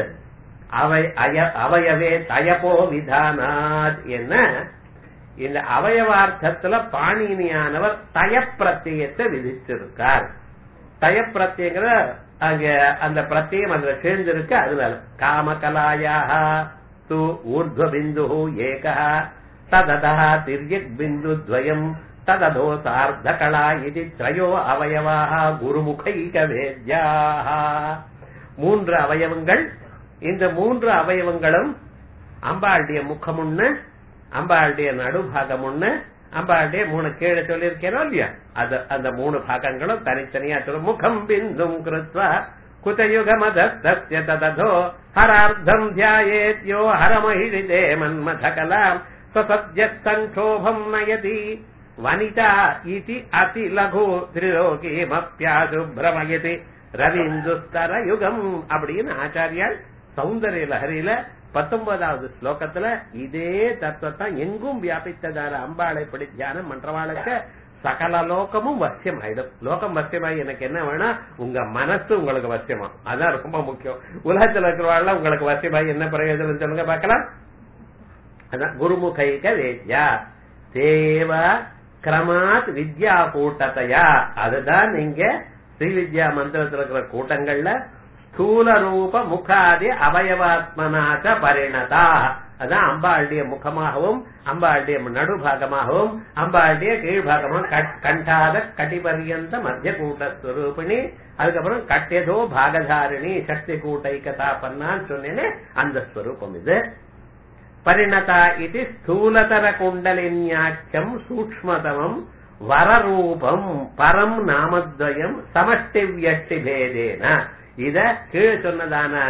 அவயவே தயபோ விதானாத் என்ன, இந்த அவயவார்த்தத்துல பாணினியானவர் தயப்பிரத்தியத்தை விதிச்சிருக்கார். தயப்பிரத்தியங்கிற அங்க அந்த பிரத்தியம் அதுல சேர்ந்திருக்கு. அதனால காமகலாயாக து ஊர்த்வ பிந்து ஏகா தததா திர்யக் பிந்து துவயம் தததோ சார்த்த கலா இது த்ரயோ அவயவாக குருமுகைக வேத்யாக. மூன்று அவயவங்கள். இந்த மூன்று அவயவங்களும் அம்பாளுடைய முகம் ஒண்ணு, அம்பாளுடைய நடுபாகம் ஒண்ணு, அம்பாளுடைய மூணு கீழே சொல்லியிருக்கேனோ இல்லையா, அந்த மூணு பாகங்களும் தனித்தனியா சொல்லும். முகம் பிந்தும் கிருத்வா குதயுகமதஸ்ய தததோ ஹரார்த்தம் தியாயேத்யோ ஹரமஹிஷிதே மன்மத கலாம் சத்யத் சங்கோபம் நயதி வனிதா இதி அதி லகு திரிலோகீமப்யாசு பிரமயதி ரவீந்துஸ்தர யுகம் அப்படின்னு ஆச்சாரியால் சௌந்தர்ய லஹரியில 19வது ஸ்லோகத்துல இதே தத்துவத்தான் எங்கும் வியாபித்ததார அம்பாளை படி தியானம் பண்றவாளுக்கு சகல லோகமும் வசியம் ஆயிடும். லோகம் வசியமாயி எனக்கு என்ன வேணா, உங்க மனசு உங்களுக்கு வசியமா, அதான் ரொம்ப முக்கியம். உலகத்துல இருக்கிறவாள் உங்களுக்கு வசியமாயி என்ன பிரயோஜனம் சொல்லுங்க பாக்கலாம். அதான் குருமுகைக வேத்யா தேவ கிரமாத் வித்யா கூட்டத்தையா. அதுதான் நீங்க ஸ்ரீ வித்யா மந்திரத்தில் இருக்கிற கூட்டங்கள்ல ஸ்தூல ரூப முகாதி அவயவாத்மனாச்ச பரிணதா. அதான் அம்பாளுடைய முகமாகவும் அம்பாளுடைய நடுபாகமாகவும் அம்பாளுடைய கீழ்பாகமாகவும் கண்டாத கட்டிபரியந்த மத்திய கூட்டஸ்வரூபிணி, அதுக்கப்புறம் கட்டியதோ பாகதாரிணி சக்தி கூட்டைக்கதா பண்ணான்னு சொன்னேன்னு அந்த ஸ்வரூபம் இது. பரிணதா இது ஸ்தூலதர குண்டலின்யாட்சம் சூக்ஷ்மதமம் வரரூபம் பரம் நாமத்வயம் சமஷ்டி வியஷ்டி பேதேன. இத கீழே சொன்னதான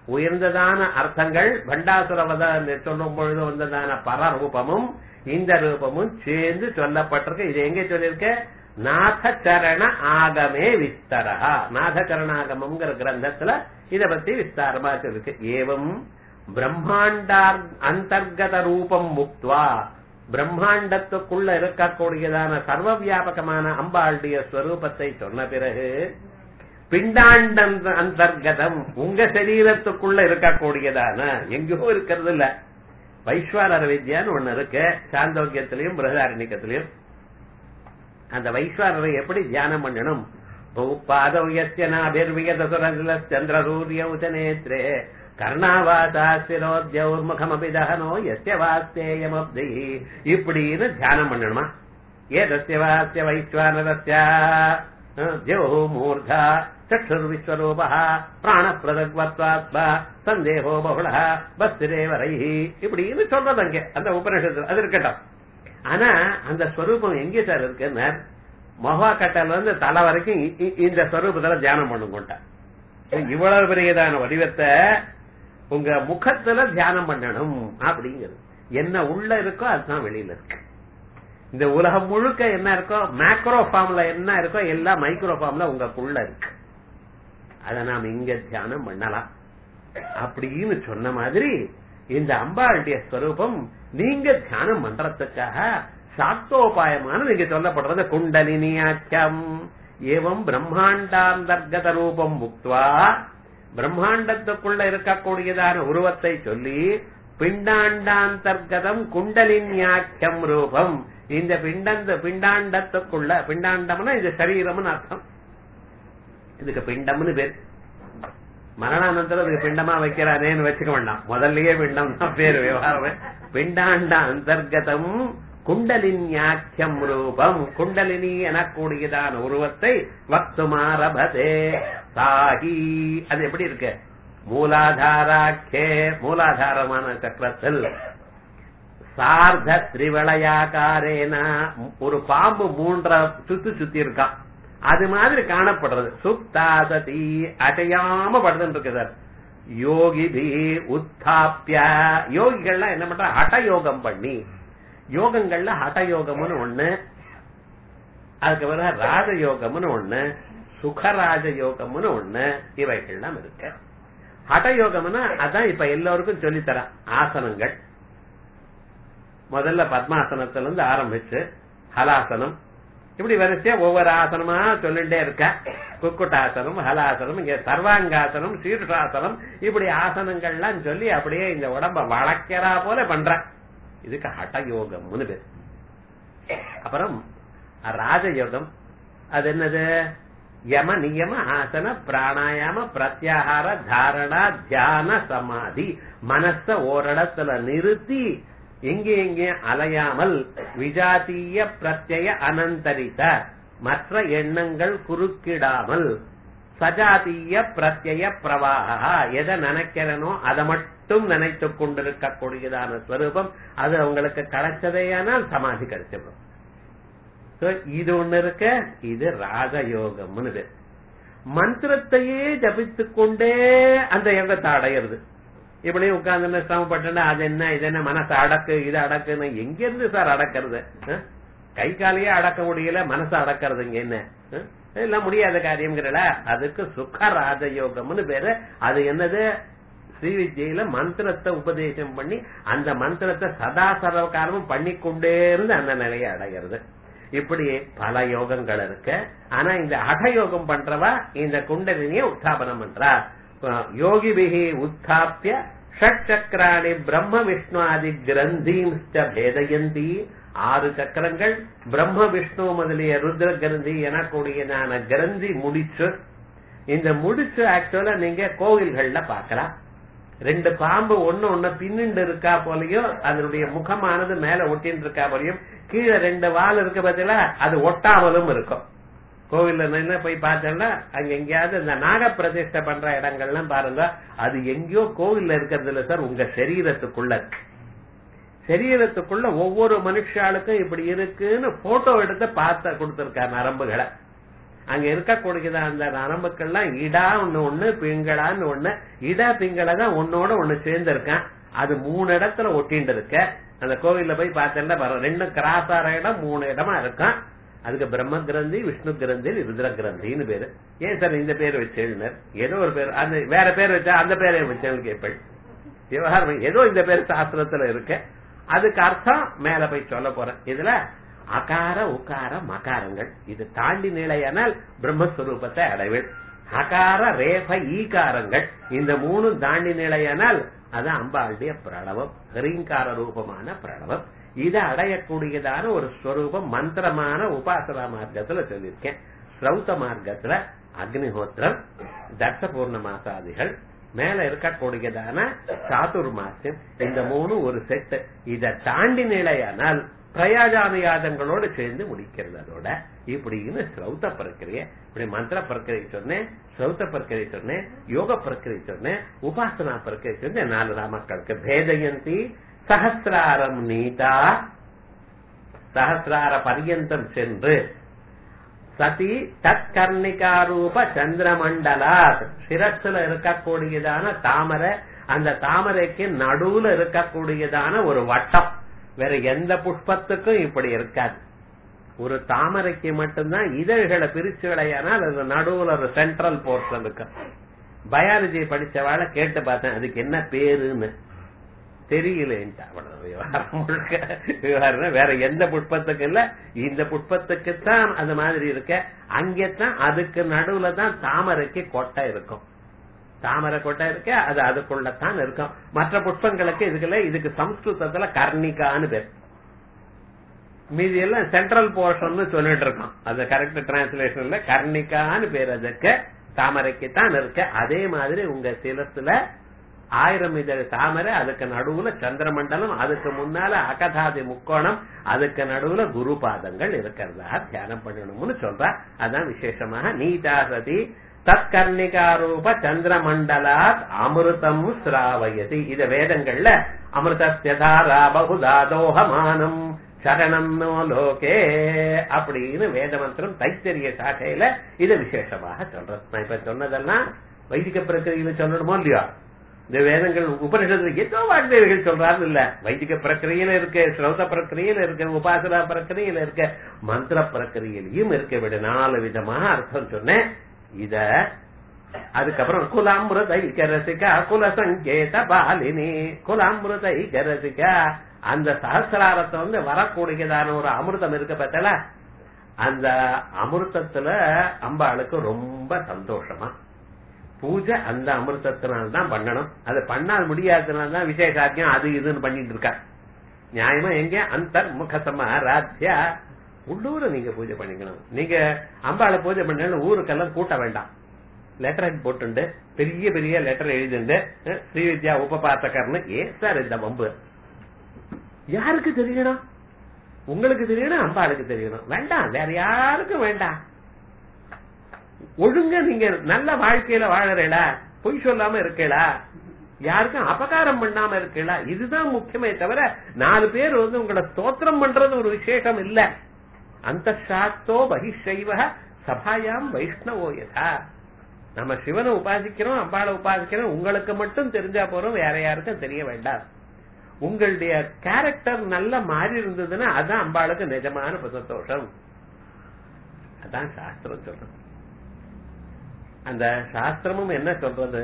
உயர்ந்ததான அர்த்தங்கள் பண்டாசுரவத சொல்லும் பொழுது வந்ததான பரரூபமும் இந்த ரூபமும் சேர்ந்து சொல்லப்பட்டிருக்கு. இது எங்க சொல்லிருக்க? நாதச்சரண ஆகமே விஸ்தரா. நாதச்சரணாகமம்ங்கிற கிரந்தத்துல இத பத்தி விஸ்தாரமா சொல்லிருக்கு. ஏவம் பிரம்மாண்டார் அந்தர்கத ரூபம் முக்துவா, பிரம்மாண்டத்துக்குள்ள இருக்கக்கூடியதான சர்வ வியாபகமான அம்பாளுடைய ஸ்வரூபத்தை சொன்ன பிறகு பிண்டாண்ட அந்தர்கதம் உங்க சரீரத்துக்குள்ள இருக்கக்கூடியதான எங்கோ இருக்கிறது இல்ல, வைஸ்வானர வித்யான்னு ஒண்ணு இருக்கு சாந்தோக்கியத்திலையும் பிரகதாரண்யத்திலையும். அந்த வைஸ்வானரை எப்படி தியானம் பண்ணணும்? சந்திர சூரிய உச்சநேத்ரே கர்ணாவாசாசிரோத்யௌர்முகமபிதஹனோ யஸ்ய வாஸ்தேயமப்தி இப்படின்னு தியானம் பண்ணணுமா? ஏதஸ்ய வாஸ்ய வைஸ்வானரஸ்ய ஜோ மூர்தா சற்றுர்விஸ்வரூபः பிராணப்பிரதக்வத்வாத்மா சந்தேகோ பகுளः பஸ்திரேவரைஹி இப்படின்னு சொல்றது அங்க அந்த உபநிஷத்துல. அது இருக்கட்டும். ஆனா அந்த ஸ்வரூபம் எங்கே சார் இருக்குன்னு மொஹா கட்டல இருந்து தலை வரைக்கும் இந்த ஸ்வரூபத்துல தியானம் பண்ணுங்கோட்ட. இவ்வளவு பெரியதான வடிவத்தை உங்க முகத்துல தியானம் பண்ணணும் அப்படிங்கிறது. என்ன உள்ள இருக்கோ அதுதான் வெளியில இருக்கு. இந்த உலகம் முழுக்க என்ன இருக்கோ மேக்ரோ ஃபார்ம்ல என்ன இருக்கோ எல்லாம் மைக்ரோ ஃபார்ம்ல உங்களுக்குள்ள இருக்கு. அத நாம இங்க தியானம் பண்ணலாம் அப்படின்னு சொன்ன மாதிரி இந்த அம்பாளுடைய ஸ்வரூபம் நீங்க தியானம் பண்றதுக்காக சாக்தோபாயமான நீங்க சொல்லப்படுறது குண்டலினியாக்கியம். ஏவம் பிரம்மாண்டாந்தர்கத ரூபம் முக்துவா, பிரம்மாண்டத்துக்குள்ள இருக்கக்கூடியதான உருவத்தை சொல்லி பிண்டாண்டாந்தர்கதம் குண்டலினியாக்கியம் ரூபம். இந்த பிண்டாண்டத்துக்குள்ள, பிண்டாண்டம்னா இந்த சரீரம்னு அர்த்தம். இதுக்கு பிண்டம்னு பேர். மரணானந்தரம் இதுக்கு பிண்டமா வைக்கிறானேன்னு வச்சுக்க வேண்டாம், முதல்லயே பிண்டம் தான் பேரு விவகாரம். பிண்டாண்ட அந்தர்கதம் குண்டலின்யாக்கியம் ரூபம், குண்டலினி எனக்கூடியதான உருவத்தை வக்துமாரபதே சாஹி. அது எப்படி இருக்கு? மூலாதாராக்கே, மூலாதாரமான சக்கரத்தில் சார்த திரிவளையாக்காரேன ஒரு பாம்பு மூன்ற சுத்தி இருக்கான், அது மாதிரி காணப்படுறது. சுப்தாசதி அசையாம படுதுன்னு இருக்கு சார். யோகிபி உத்தாப்பிய, யோகிகள்லாம் என்ன பண்ற? ஹடயோகம் பண்ணி, யோகங்கள்ல ஹடயோகம்னு ஒண்ணு, அதுக்கு பிறகு ராஜயோகம்னு ஒண்ணு, சுகராஜ யோகம்னு ஒண்ணு, இவைகள்லாம் இருக்கு. ஹடயோகம்னா அதான் இப்ப எல்லோருக்கும் சொல்லித்தர ஆசனங்கள். முதல்ல பத்மாசனத்துல இருந்து ஆரம்பிச்சு ஹலாசனம், இப்படி வரிசையா ஒவ்வொரு ஆசனமா சொல்லிட்டே இருக்க. குக்குட்டாசனம், ஹலாசனம், இங்க சர்வாங்காசனம், சீர்ஷாசனம், இப்படி ஆசனங்கள்லாம் சொல்லி அப்படியே இந்த உடம்ப வளர்க்கிறா போல பண்ற. இதுக்கு ஹடயோகம்னு பேர். அப்புறம் ராஜயோகம், அது என்னது? யம நியம ஆசன பிராணாயாம பிரத்யாகார தாரணா தியான சமாதி. மனச ஓரிடத்துல நிறுத்தி எங்கே எங்கே அலையாமல் விஜாத்திய பிரத்யய அனந்தரித, மற்ற எண்ணங்கள் குறுக்கிடாமல், சஜாத்திய பிரத்யய பிரவாக, எதை நினைக்கிறனோ அதை மட்டும் நினைத்துக் கொண்டிருக்கக்கூடியதான ஸ்வரூபம். அது உங்களுக்கு கிடைச்சதேயானால் சமாதி கிடைச்சிடும். இது ஒண்ணு இருக்க, இது ராஜயோகம்னு பேர். மந்திரத்தையே ஜபித்துக் கொண்டே அந்த யோகத்தை அடையிறது. இப்படி உட்கார்ந்து சிரமப்பட்டா அது என்ன இது என்ன மனசு அடக்கு இது அடக்குன்னு எங்க இருந்து சார் அடக்கிறது? கை காலையே அடக்க முடியல, மனசு அடக்கிறது இங்க என்ன? எல்லாம் முடியாத காரியம்ங்கிறல. அதுக்கு சுக ராஜயோகம்னு பேரு. அது என்னது? ஸ்ரீவித்யில மந்திரத்தை உபதேசம் பண்ணி அந்த மந்திரத்தை சதா சர்வகாலமும் பண்ணிக்கொண்டே இருந்து அந்த நிலையை அடைகிறது. இப்படி பல யோகங்கள் இருக்கு. ஆனா இந்த ஹடயோகம் பண்றவா இந்த குண்டலினியை உத்தாபனம் பண்றா. யோகிபிஹி உத்தாப்பிய ஷட் சக்கராணி பிரம்ம விஷ்ணு ஆதி கிரந்தீம் பேதயந்தி. 6 சக்கரங்கள் பிரம்ம விஷ்ணு முதலிய ருத்ர கிரந்தி எனக்கூடிய கிரந்தி முடிச்சு. இந்த முடிச்சு ஆக்சுவலா நீங்க கோவில்கள்ல பாக்கலாம். 2 பாம்பு ஒண்ணு பின்னிண்டு இருக்கா போலயும், அதனுடைய முகமானது மேல ஒட்டின்னு இருக்கா போலயும், கீழே 2 வால் இருக்கு பாத்தீங்களா, அது ஒட்டாமலும் இருக்கும். கோவில்ல என்ன போய் பார்த்தோம்னா அங்க எங்கேயாவது இந்த நாக பிரதிஷ்டை பண்ற இடங்கள்லாம் பாருங்க, அது எங்கேயோ கோவில்ல இருக்கிறது இல்ல சார், உங்க சரீரத்துக்குள்ள இருக்கு. சரீரத்துக்குள்ள ஒவ்வொரு மனுஷாளுக்கும் இப்படி இருக்குன்னு போட்டோ எடுத்து பார்த்த கொடுத்திருக்கா நரம்புகளை. அங்க இருக்கக்கூடியது அந்த நரம்புக்கள்லாம் இடா ஒண்ணு பிங்களான்னு ஒண்ணு, இடா பிங்கள தான் ஒன்னோட ஒண்ணு சேர்ந்து இருக்கான். அது 3 இடத்துல ஒட்டிண்டு இருக்க. அந்த கோவில்ல போய் பார்த்தேன்னா 2 கிராஸ் ஆற இடம் 3 இடமா இருக்கான். அதுக்கு பிரம்ம கிரந்தி, விஷ்ணு கிரந்தி, ருத்ர கிரந்தின்னு பேரு. ஏன் சார் இந்த பேர் வச்சேன்னு? ஏதோ ஒரு பேர், அந்த வேற பேர் வச்சா அந்த பேரை வச்சேன்னு கேட்பேன். விவகாரம் ஏதோ இந்த பேர் சாஸ்திரத்துல இருக்கு. அதுக்கு அர்த்தம் மேல போய் சொல்ல போறேன். இதுல அகார உகார மகாரங்கள் இது தாண்டி நிலையானால் பிரம்மஸ்வரூபத்தை அடைவில். அகார ரேப ஈகாரங்கள் இந்த 3 தாண்டி நிலையானால் அது அம்பாளுடைய பிரணவம், ஹரீங்கார ரூபமான பிரணவம். இதை அடையக்கூடியதான ஒரு ஸ்வரூபம் மந்திரமான உபாசனா மார்க்கத்துல சொல்லியிருக்கேன். ஸ்ரௌத மார்க்கத்துல அக்னிஹோத்திரம், தர்ச பூர்ணமாசாதிகள், மேல இருக்கக்கூடியதான சாதுர்மாசியம், இந்த 3 ஒரு செட். இதை தாண்டி நிலையானால் பிரயாஜாமியாதங்களோடு சேர்ந்து முடிக்கிறது. அதோட இப்படின்னு ஸ்ரௌத பிரக்கிரியை, இப்படி மந்திர பிரக்கிரியை சொன்னேன், ஸ்ரௌத பிரக்கிரியை சொன்னேன், யோக பிரக்கிரியை சொன்னேன், உபாசனா பிரக்கிரியை சொன்னேன். 4 நாமக்களுக்கு பேதயந்தி சஹசிராரம் நீதா, சஹசிரார பர்யந்தம் சென்று சதி தற்கர்ணிகாரூப சந்திரமண்டலாத், சிரஸ்ல இருக்கக்கூடியதான தாமரை, அந்த தாமரைக்கு நடுவுல இருக்கக்கூடியதான ஒரு வட்டம். வேற எந்த புஷ்பத்துக்கும் இப்படி இருக்காது. ஒரு தாமரைக்கு மட்டும்தான் இதழ்களை பிரிச்சு விளையானால் அது நடுவுல ஒரு சென்ட்ரல் போர்ஷன் இருக்கு. பயாலஜி படிச்சவாழ கேட்டு பார்த்தேன் அதுக்கு என்ன பேருன்னு, தெரியலேன்ட்டு. அவ்வளவு விவகாரம் வேற எந்த புஷ்பத்துக்கு இல்ல, இந்த புஷ்பத்துக்குத்தான் அந்த மாதிரி இருக்க. அங்கேதான் அதுக்கு நடுவுல தான் தாமரைக்கு கொட்டை இருக்கும். தாமரை கொட்டை இருக்க, அது அதுக்குள்ளதான் இருக்கும். மற்ற புஷ்பங்களுக்கு இதுக்குள்ள, இதுக்கு சம்ஸ்கிருதத்துல கர்ணிகான்னு பேர். மீதி எல்லாம் சென்ட்ரல் போர்ஷன் சொல்லிட்டு இருக்கோம். அது கரெக்ட் டிரான்ஸ்லேஷன்ல கர்ணிகான்னு பேர். அதுக்கு தாமரைக்கு தான் இருக்க. அதே மாதிரி உங்க சிலத்துல 1000 இதழ் தாமரை, அதுக்கு நடுவுல சந்திரமண்டலம், அதுக்கு முன்னால அகதாதி முக்கோணம், அதுக்கு நடுவுல குரு பாதங்கள் இருக்கிறதா தியானம் பண்ணணும்னு சொல்ற. அதான் விசேஷமாக நீதாசதி தற்கர்ணிகாரூப சந்திரமண்டலாத் அமிர்தம் ஸ்ராவயதி. இத வேதங்கள்ல அமிர்தஸ்யதாரா பகுதா தோஹமானம் சரணம் நோ லோகே அப்படின்னு வேத மந்திரம் தைத்தரிய சாக்கையில இத விசேஷமாக சொல்றது. நான் இப்ப சொன்னதெல்லாம் வைதிக பிரக்கிரியில சொல்லணுமோ இல்லையா? இந்த வேதங்கள் உபனிஷத்துல ஏதோ வாக்தேவிகள் சொல்றாரு இல்ல, வைதிக பிரக்கிரியில இருக்கு, ஸ்ரௌத பிரக்கிரியில இருக்கு, உபாசனா பிரக்கிரியில இருக்கு, மந்திர பிரக்கிரியிலையும் இருக்க விட 4 விதமாக அர்த்தம் சொன்னேன். இத அதுக்கப்புறம் குலாமிருதை கரசிகா குல சங்கேத பாலினி, குலாமிருதை கரசிகா அந்த சஹசிராரத்தை வரக்கூடியதான ஒரு அமிர்தம் இருக்கு பார்த்தல, அந்த அமிர்தத்துல அம்பாளுக்கு ரொம்ப சந்தோஷமா. பூஜை அந்த அமிர்தத்தினால்தான் பண்ணணும். அது பண்ணால் முடியாததுனால்தான் விசேஷாத்தியம் அது இதுன்னு பண்ணிட்டு இருக்கா. நியாயமா எங்க அந்தர் முகசமாராத்யா, உள்ளூர நீங்க பூஜை பண்ணிக்கணும். நீங்க அம்பாளை பூஜை பண்ண ஊருக்கெல்லாம் கூட்ட வேண்டாம். லெட்டர் போட்டு பெரிய பெரிய லெட்டர் எழுதிண்டு ஸ்ரீவித்யா உபபாசகர்னு. ஏன் சார் இந்த வம்பு? யாருக்கு தெரியணும்? உங்களுக்கு தெரியணும், அம்பாளுக்கு தெரியணும். வேண்டாம், வேற யாருக்கும் வேண்டாம். ஒழுங்க நீங்க நல்ல வாழ்க்கையில வாழறீங்களா, பொய் சொல்லாம இருக்கீங்களா, யாருக்கும் அபகாரம் பண்ணாம இருக்கீங்களா, இதுதான் முக்கியமே தவிர 4 பேர் உங்களை ஸ்தோத்திரம் பண்றது ஒரு விசேஷம் இல்ல. அந்த சாஸ்தோ பகிஷைவ சபாயாம் வைஷ்ணவோ யதா. நம்ம சிவனை உபாசிக்கிறோம், அம்பாளை உபாசிக்கிறோம், உங்களுக்கு மட்டும் தெரிஞ்சா போறோம், வேற யாருக்கும் தெரிய வேண்டாம். உங்களுடைய கேரக்டர் நல்லா மாறி இருந்ததுன்னா அதான் அம்பாளுக்கு நிஜமான சந்தோஷம். அதான் சாஸ்திரம் சொல்றது. அந்த சாஸ்திரமும் என்ன சொல்றது?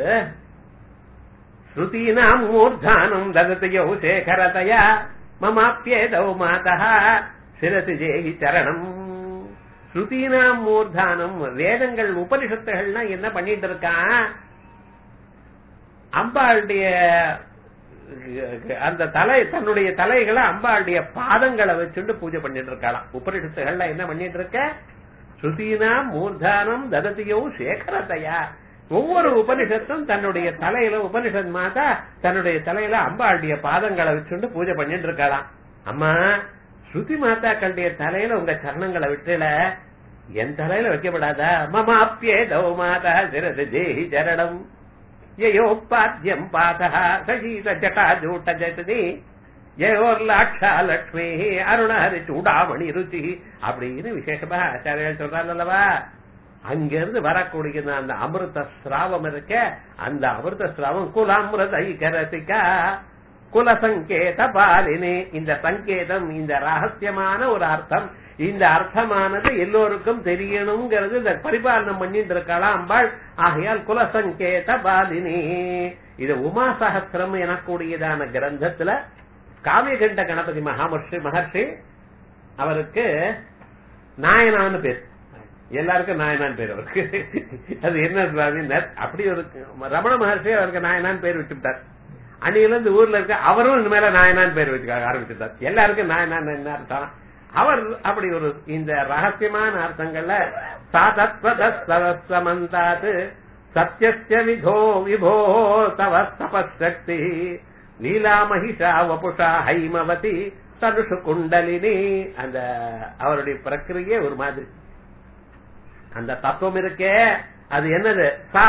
ஸ்ருதீனாம் மூர்தானம் தததயோ சேகரதயா மமாப்யேதௌ மாதா சிரசி ஜேஹி சரணம். ஸ்ருதீனாம் மூர்தானம், வேதங்கள் உபனிஷத்துகள்னா என்ன பண்ணிட்டு இருக்கான்? அம்பாளுடைய அந்த தலை, தன்னுடைய தலைகளை அம்பாளுடைய பாதங்களை வச்சுட்டு பூஜை பண்ணிட்டு இருக்கலாம். உபனிஷத்துகள்ல என்ன பண்ணிட்டு இருக்க? ஸ்ருதீனா மூர்தானம் தததியோ சேகரதையா. ஒவ்வொரு உபனிஷத்தும் தன்னுடைய தலையில, உபனிஷத் மாதா தன்னுடைய தலையில அம்பாளுடைய பாதங்களை வச்சுட்டு பூஜை பண்ணிட்டு இருக்கலாம். அம்மா, ஸ்ருதி மாதாக்களுடைய தலையில உங்க சரணங்களை விட்டுல, என் தலையில வைக்கப்படாதா? மமாப்யேதௌ மாதா சிரசி ஜேஹி சரணம் யோபாத்தியம் பாதா சஜீத ஜட்டா ஜூட்ட ஜட்டதி யோர்லாட்சா லட்சுமி அருணஹரி சூடாமணி ருச்சி அப்படின்னு விசேஷமா ஆச்சாரியால் சொல்றாரு அல்லவா. அங்கிருந்து வரக்கூடிய அந்த அமிர்த ஸ்ராவம் இருக்க, அந்த அமிர்த ஸ்ராவம் குலாமிருத ஐகரசிகா குல சங்கேத பாலினி. இந்த சங்கேதம், இந்த ரகசியமான ஒரு அர்த்தம், இந்த அர்த்தமானது எல்லோருக்கும் தெரியணுங்கிறது இந்த பரிபாலனம் பண்ணிட்டு இருக்கலாம் அம்பாள். ஆகையால் குல சங்கேத பாலினி. இது உமா சகஸ்திரம் எனக்கூடியதான கிரந்தத்துல காவியகண்ட கணபதி மகர்ஷி அவருக்கு நாயனான்னு பேர், எல்லாருக்கும் நாயனான் பேர் அவருக்கு. அது என்ன சுவாமினர், அப்படி ஒரு ரமண மகர்ஷி அவருக்கு நாயனான் பேர் வச்சுட்டார். அன்னிலிருந்து ஊர்ல இருக்க அவரும் இந்த மேல நாயனான் பேர் வச்சு ஆரம்பிச்சுட்டார். எல்லாருக்கும் நாயனான் என்ன அர்த்தம், அவர் அப்படி ஒரு இந்த ரகசியமான அர்த்தங்கள்ல சாதத்வதஸ்தவஸ்தமந்தாத் சத்யஸ்ய விதோ விபோ தவ தபசக்தி லீலா மகிஷா வபுஷா ஹைமவதி தனுஷு குண்டலினி. அந்த அவருடைய பிரக்கிரியே ஒரு மாதிரி. அந்த தத்துவம் இருக்கே அது என்னது,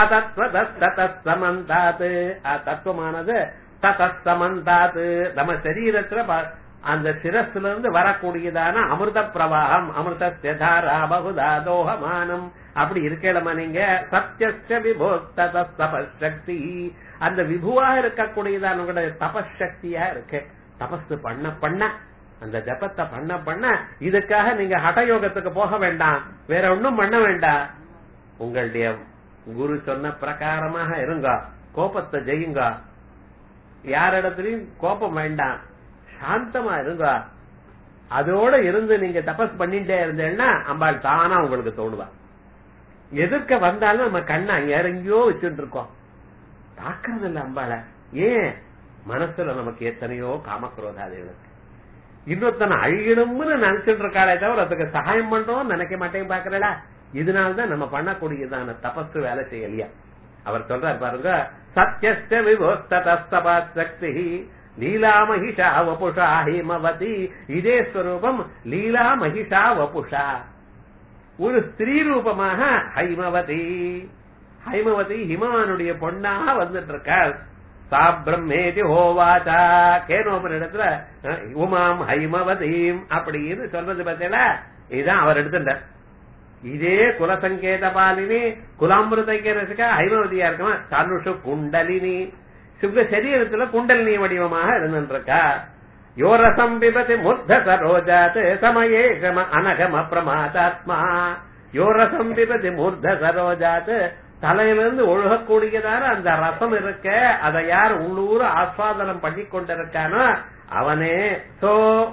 சாதத்வதஸ்தமந்தாத். தத்துவமானது ததஸ்தமந்தாத் நம்ம சரீரத்துல அந்த சிரஸ்ல இருந்து வரக்கூடியதான அமிர்த பிரவாகம், அமிர்தா பகுதா தோகமானம் அப்படி இருக்கலாமா நீங்க. சத்யஸ்ய விபோ தபசக்தி, அந்த விபுவா இருக்கக்கூடியதான உங்களுடைய தபசக்தியா இருக்கு. தபஸ் பண்ண பண்ண, அந்த ஜபத்தை பண்ண பண்ண, இதுக்காக நீங்க ஹடயோகத்துக்கு போக வேண்டாம், வேற ஒன்னும் பண்ண வேண்டாம். உங்களுடைய குரு சொன்ன பிரகாரமாக இருங்க, கோபத்தை ஜெயுங்க, யாரிடத்திலையும் கோபம் வேண்டாம், சாந்தமா இருங்க. அதோட இருந்து நீங்க தபஸ் பண்ணிட்டே இருந்தேன்னா அம்பாள் தானா உங்களுக்கு தோணுவா. எதிர்க்க வந்தாலும் நம்ம கண்ணை இறங்கியோ வச்சுட்டு இருக்கோம், பாக்குறது இல்ல அம்பாள. ஏன், மனசுல நமக்கு எத்தனையோ காமக்ரோதாதிகளுக்கு இன்னொருத்தனை அழியணும்னு நினைச்சிட்டு இருக்காளே தவிர அதுக்கு சகாயம் பண்றோம் நினைக்க மாட்டேன் பாக்குறா. இதனால்தான் நம்ம பண்ணக்கூடியதான தபசு வேலை செய்யலையா. அவர் சொல்றார் பாருங்க, சத்யஸ்ய விபோஸ்தபசக்தி லீலா மகிஷா வபுஷா ஹிமவதி. இதே ஸ்வரூபம் லீலா மகிஷா வபுஷா, ஒரு ஸ்திரீ ரூபமாக ஹைமவதி. ஹைமவதி ஹிமானுடைய பொண்ணாக வந்துட்டு இருக்காள். சா பிரம்மேதி ஹோவாச்சா, கேனோபன் இடத்துல உமாம் ஹைமவதீம் அப்படின்னு சொல்றது பார்த்தீங்களா, இதுதான் அவர் எடுத்துட்டார். இதே குலசங்கேத பாலினி குலாமிருதா ஹைமவதியா இருக்குமா, தனுஷு குண்டலினி. சுக சரீரத்துல குண்டலினி வடிவமாக இருந்துருக்கா. யோரசம் பிபதி முத்த சரோஜாத் சமயே அனகம பிரமாதாத்மா. யோரசம் பிபதி மூர்த சரோஜாத், தலையிலிருந்து ஒழுகக்கூடியதான அந்த ரசம் இருக்க, அதை யார் உள்ளூர் ஆஸ்வாதனம் பண்ணி கொண்டிருக்கானோ அவனே சோ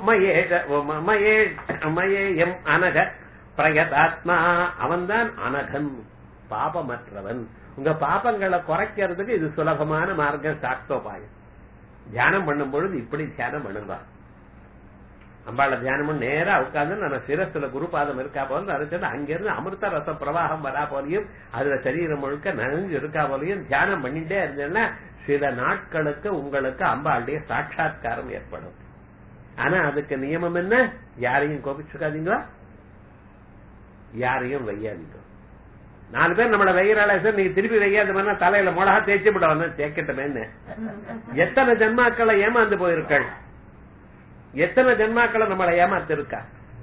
மயேயம் அனக பிரயதாத்மா, அவன்தான் அனகன், பாபமற்றவன். உங்க பாபங்களை குறைக்கிறதுக்கு இது சுலபமான மார்க்கம், சாக்தோபாயம். தியானம் பண்ணும் பொழுது இப்படி தியானம் பண்ணுங்க. அம்பாள தியானம் நேரா உட்கார்ந்து நம்ம சிரஸ்ல குருபாதம் இருக்கா போல நினைச்சது, அங்கிருந்து அமிர்த ரச பிரவாகம் வரா போலையும் அதுல சரீரம் முழுக்க நனைஞ்சு இருக்கா போலையும் தியானம் பண்ணிட்டே இருந்தேன்னா சில நாட்களுக்கு உங்களுக்கு அம்பாளுடைய சாட்சா்காரம் ஏற்படும். ஆனா அதுக்கு நியமம் என்ன, யாரையும் கோபிச்சுக்காதீங்க, யாரையும் வையாதீங்க. 4 பேர் நம்மள வெய்யறாளே சார், நீங்க திருப்பி வெய்யாத மாதிரி தலையில மொளகா தேய்ச்சி விட தேக்கட்டுமேன்னு எத்தனை ஜன்மாக்களை ஏமாந்து போயிருக்கள், எத்தனை ஜன்மாக்களை நம்மளை ஏமாத்து இருக்கா.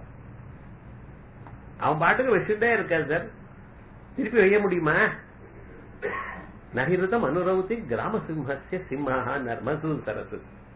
அவன் பாட்டுக்கு வச்சுட்டே இருக்காது சார், திருப்பி வைய முடியுமா. நகிருதம் அனுரவுத்தி கிராம சிம்ஹஸ்ய சிம்ஹா நர்மசூ சரசு.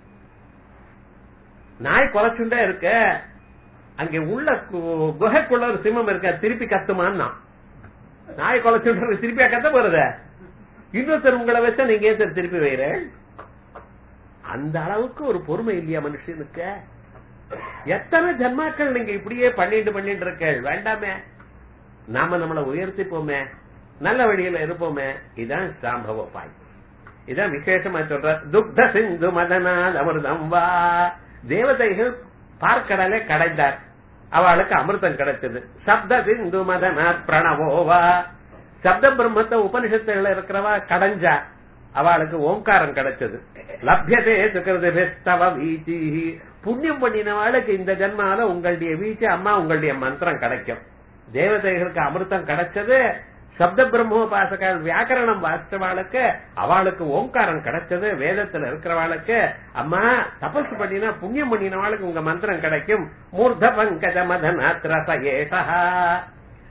நாய் குலைச்சுட்டே இருக்க, அங்கே உள்ள குகைக்குள்ள ஒரு சிம்மம் இருக்க, திருப்பி கத்துமான்னா நாய் குலைச்சுட்டு திருப்பியா கத்த போறத. இன்னொருத்தர் உங்களை வச்சா நீங்க ஏன் சார் திருப்பி வைற. அந்த அளவுக்கு ஒரு பொறுமை இல்லையா மனுஷனுக்கு. எத்தனை ஜன்மாக்கள் நீங்க இப்படியே பண்ணிட்டு இருக்க வேண்டாமே. நாம நம்மளை உயர்த்திப்போமே, நல்ல வழியில இருப்போமே. இதான் சாம்பவ பாய், இதான் விசேஷமா சொல்ற. துக்த சிந்து மதனால் அமிர்தம் வா. தேவதைகள் பார்க்கடலே கடைந்தார், அவளுக்கு அமிர்தம் கிடைச்சது. சப்த சிந்து மதனாத் பிரணவோவா. சப்த பிரம்மத்தை உபனிஷத்துல இருக்கிறவா கடைஞ்சா, அவளுக்கு ஓங்காரம் கிடைச்சது. லப்யதே சுகிருதவ வீச்சி. புண்ணியம் பண்ணினவாளுக்கு இந்த ஜன்மால உங்களுடைய வீச்சு அம்மா உங்களுடைய மந்திரம் கிடைக்கும். தேவதைகளுக்கு அமிர்தம் கிடைச்சது. சப்த பிரம்மோபாசகால் வியாக்கரணம் வாசிச்சவாளுக்கு அவளுக்கு ஓங்காரம் கிடைச்சது. வேதத்துல இருக்கிறவாளுக்கு அம்மா தபசு பண்ணினா புண்ணியம் பண்ணினவாளுக்கு உங்க மந்திரம் கிடைக்கும். மூர்த பங்கஜ மதனாத்ரச ஏஷா.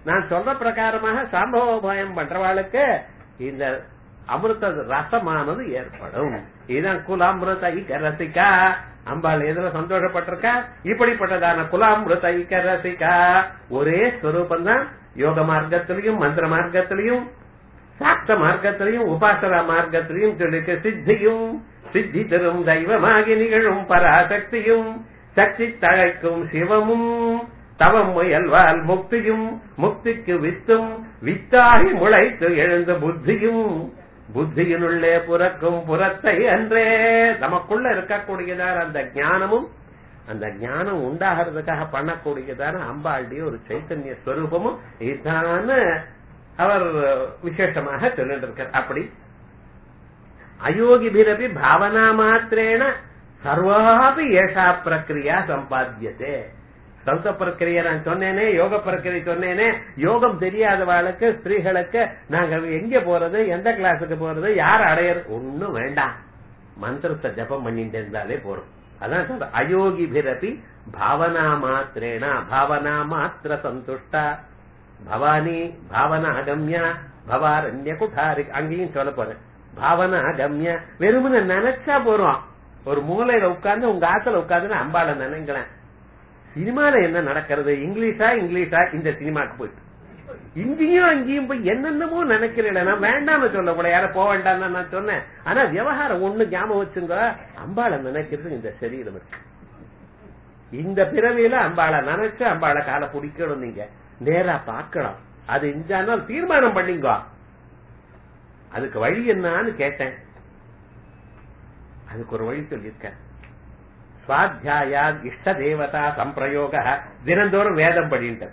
நான் சொல்ற பிரகாரமாக சாம்பவோபாயம் பண்றவாளுக்கு இந்த அமிர்த ரசமானது ஏற்படும். இதுதான் குலாமிருத ரசிகா. அம்பாள் எதுல சந்தோஷப்பட்டிருக்கா? இப்படிப்பட்டதான குலாமிருத ரசிகா. ஒரே ஸ்வரூபம் தான் யோக மார்க்கத்திலையும் மந்திர மார்க்கத்திலையும் சாஸ்திர மார்க்கத்திலையும் உபாசனா மார்க்கத்திலையும் சொல்லிருக்க. சித்தியும் சித்தி தரும் தெய்வமாகி நிகழும் பராசக்தியும் சக்தி தழைக்கும் சிவமும் தவம் முயல்வால் முக்தியும் முக்திக்கு வித்தும் வித்தாகி முளைத்து எழுந்த புத்தியும் புத்தியினுள்ளே புறக்கும் புறத்தை அன்றே. நமக்குள்ள இருக்கக்கூடியதான அந்த ஞானமும் அந்த ஞானம் உண்டாகிறதுக்காக பண்ணக்கூடியதான அம்பாளுடைய ஒரு சைத்தன்ய ஸ்வரூபமும் இதுதான் அவர் விசேஷமாக சொல்லிட்டு இருக்கார். அப்படி அயோகிபிரபி பாவனா மாத்திரேன சர்வாபி ஏஷா பிரக்ரியா சம்பாத்தியதே. சௌத்த பிரக்கிரியை நான் சொன்னேனே, யோக பிரக்கிரியை சொன்னேனே. யோகம் தெரியாதவாளுக்கு ஸ்திரீகளுக்கு நாங்க எங்க போறது, எந்த கிளாஸுக்கு போறது, யார் அடையறது ஒண்ணும் வேண்டாம். மந்திரத்தை ஜபம் பண்ணிட்டு இருந்தாலே போறோம். அதான் சொல்ற அயோகிபிரபி பாவனா மாத்திரேனா பாவனா மாத்திர சந்துஷ்டா பவானி பாவனா கம்யா பவாரண்ய குடாரி. அங்கேயும் சொல்ல போறேன். பாவனா கம்ய வெறுமனே நினைச்சா போறோம். ஒரு மூலையில உட்கார்ந்து உங்க ஆத்துல உட்கார்ந்து அம்பாளை நினைங்களேன். சினிமால என்ன நடக்கிறது, இங்கிலீஷா இந்த சினிமாக்கு போயிட்டு இங்கேயும் அங்கேயும் போய் என்னென்னமோ நினைக்கிறேன். நான் வேண்டாம்னு சொல்ல கூட யார போக வேண்டாம்னு நான் சொன்னேன். ஆனா விவகாரம் ஒண்ணு ஞாபகம் வச்சுங்க, அம்பாளை நினைக்கிறது இந்த சரீரம் இருக்கு. இந்த பிறவியில அம்பாளை நினைச்சு அம்பாளை காலை பிடிக்கணும். நீங்க நேரா பார்க்கலாம். அது இந்த தீர்மானம் பண்ணிங்க. அதுக்கு வழி என்னன்னு கேட்டேன். அதுக்கு ஒரு வழி சொல்லியிருக்கேன். ஸ்வாத்தியாயா இஷ்ட தேவதா சம்பிரயோக. தினந்தோறும் வேதம் படின்ட்டு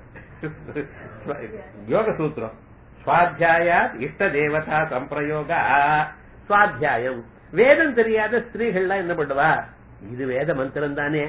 யோக சூத்திரம். ஸ்வாத்தியாயா இஷ்ட தேவதா சம்பிரயோக. ஸ்வாத்தியாயம் வேதம் தெரியாத ஸ்திரீகள்லாம் என்ன பண்ணுவா? இது வேத மந்திரம் தானே.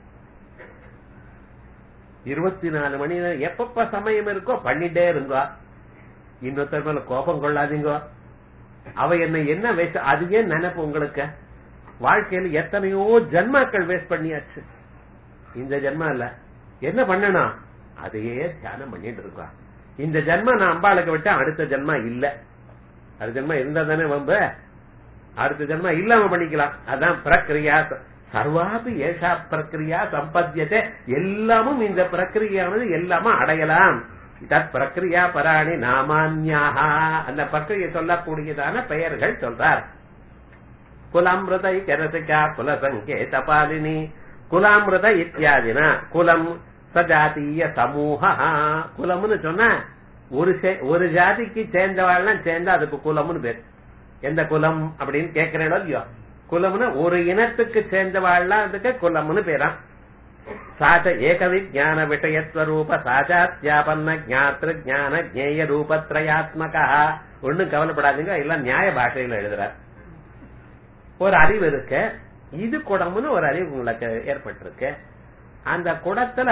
24 மணி நேரம் எப்பப்ப சமயம் இருக்கோ பண்ணிட்டே இருங்கோ. இன்னொருத்தர் மேல கோபம் கொள்ளாதீங்க. அவ என்ன வேஸ்ட், அதுவே நினைப்பு உங்களுக்கு. வாழ்க்கையில எத்தனையோ ஜன்மாக்கள் வேஸ்ட் பண்ணியாச்சு. இந்த ஜென்மா இல்ல என்ன பண்ணணும், அதையே தியானம் பண்ணிட்டு இருக்கா. இந்த ஜென்மா நான் அம்பாளுக்கு விட்டேன், அடுத்த ஜென்மா இல்ல. அடுத்த ஜென்மா இருந்தா தானே வம்ப, அடுத்த ஜென்மா இல்லாம பண்ணிக்கலாம். அதான் பிரக்ரியா. சர்வாபி ஏஷா பிரக்ரியா சம்பத்தியத்தை. எல்லாமும் இந்த பிரக்ரியானது எல்லாமே அடையலாம். தத் பிரக்ரியா பராணி நாமான்யாக. அந்த பிரக்ரியை சொல்லக்கூடியதான பெயர்கள் சொல்றார். குலாமிருத ரசிகா குலசங்கேத பாலினி குலாமிருத இத்தியாதினா. குலம் சஜாத்திய சமூக. குலம்னு சொன்ன ஒரு ஜாதிக்கு சேர்ந்தவாள்லாம் சேர்ந்தா அதுக்கு குலம்னு பேர். எந்த குலம் அப்படின்னு கேட்கிறேன் இல்லையோ, குலம்னு ஒரு இனத்துக்கு சேர்ந்தவாள்லாம் அதுக்கு குலம்னு பேரா. சாச்ச ஏக விஜான விஷயஸ்வரூப சாச்சாத்யாபன்ன ஜாத்திரு ஜான ஜேய ரூபத்ரயாத்மகா. ஒண்ணும் கவலைப்படாதீங்க, எல்லாம் நியாய பாஷையில எழுதுறார். ஒரு அறிவு இருக்கு, இது குடம்னு ஒரு அறிவு உங்களுக்கு ஏற்பட்டிருக்கு. அந்த குடத்துல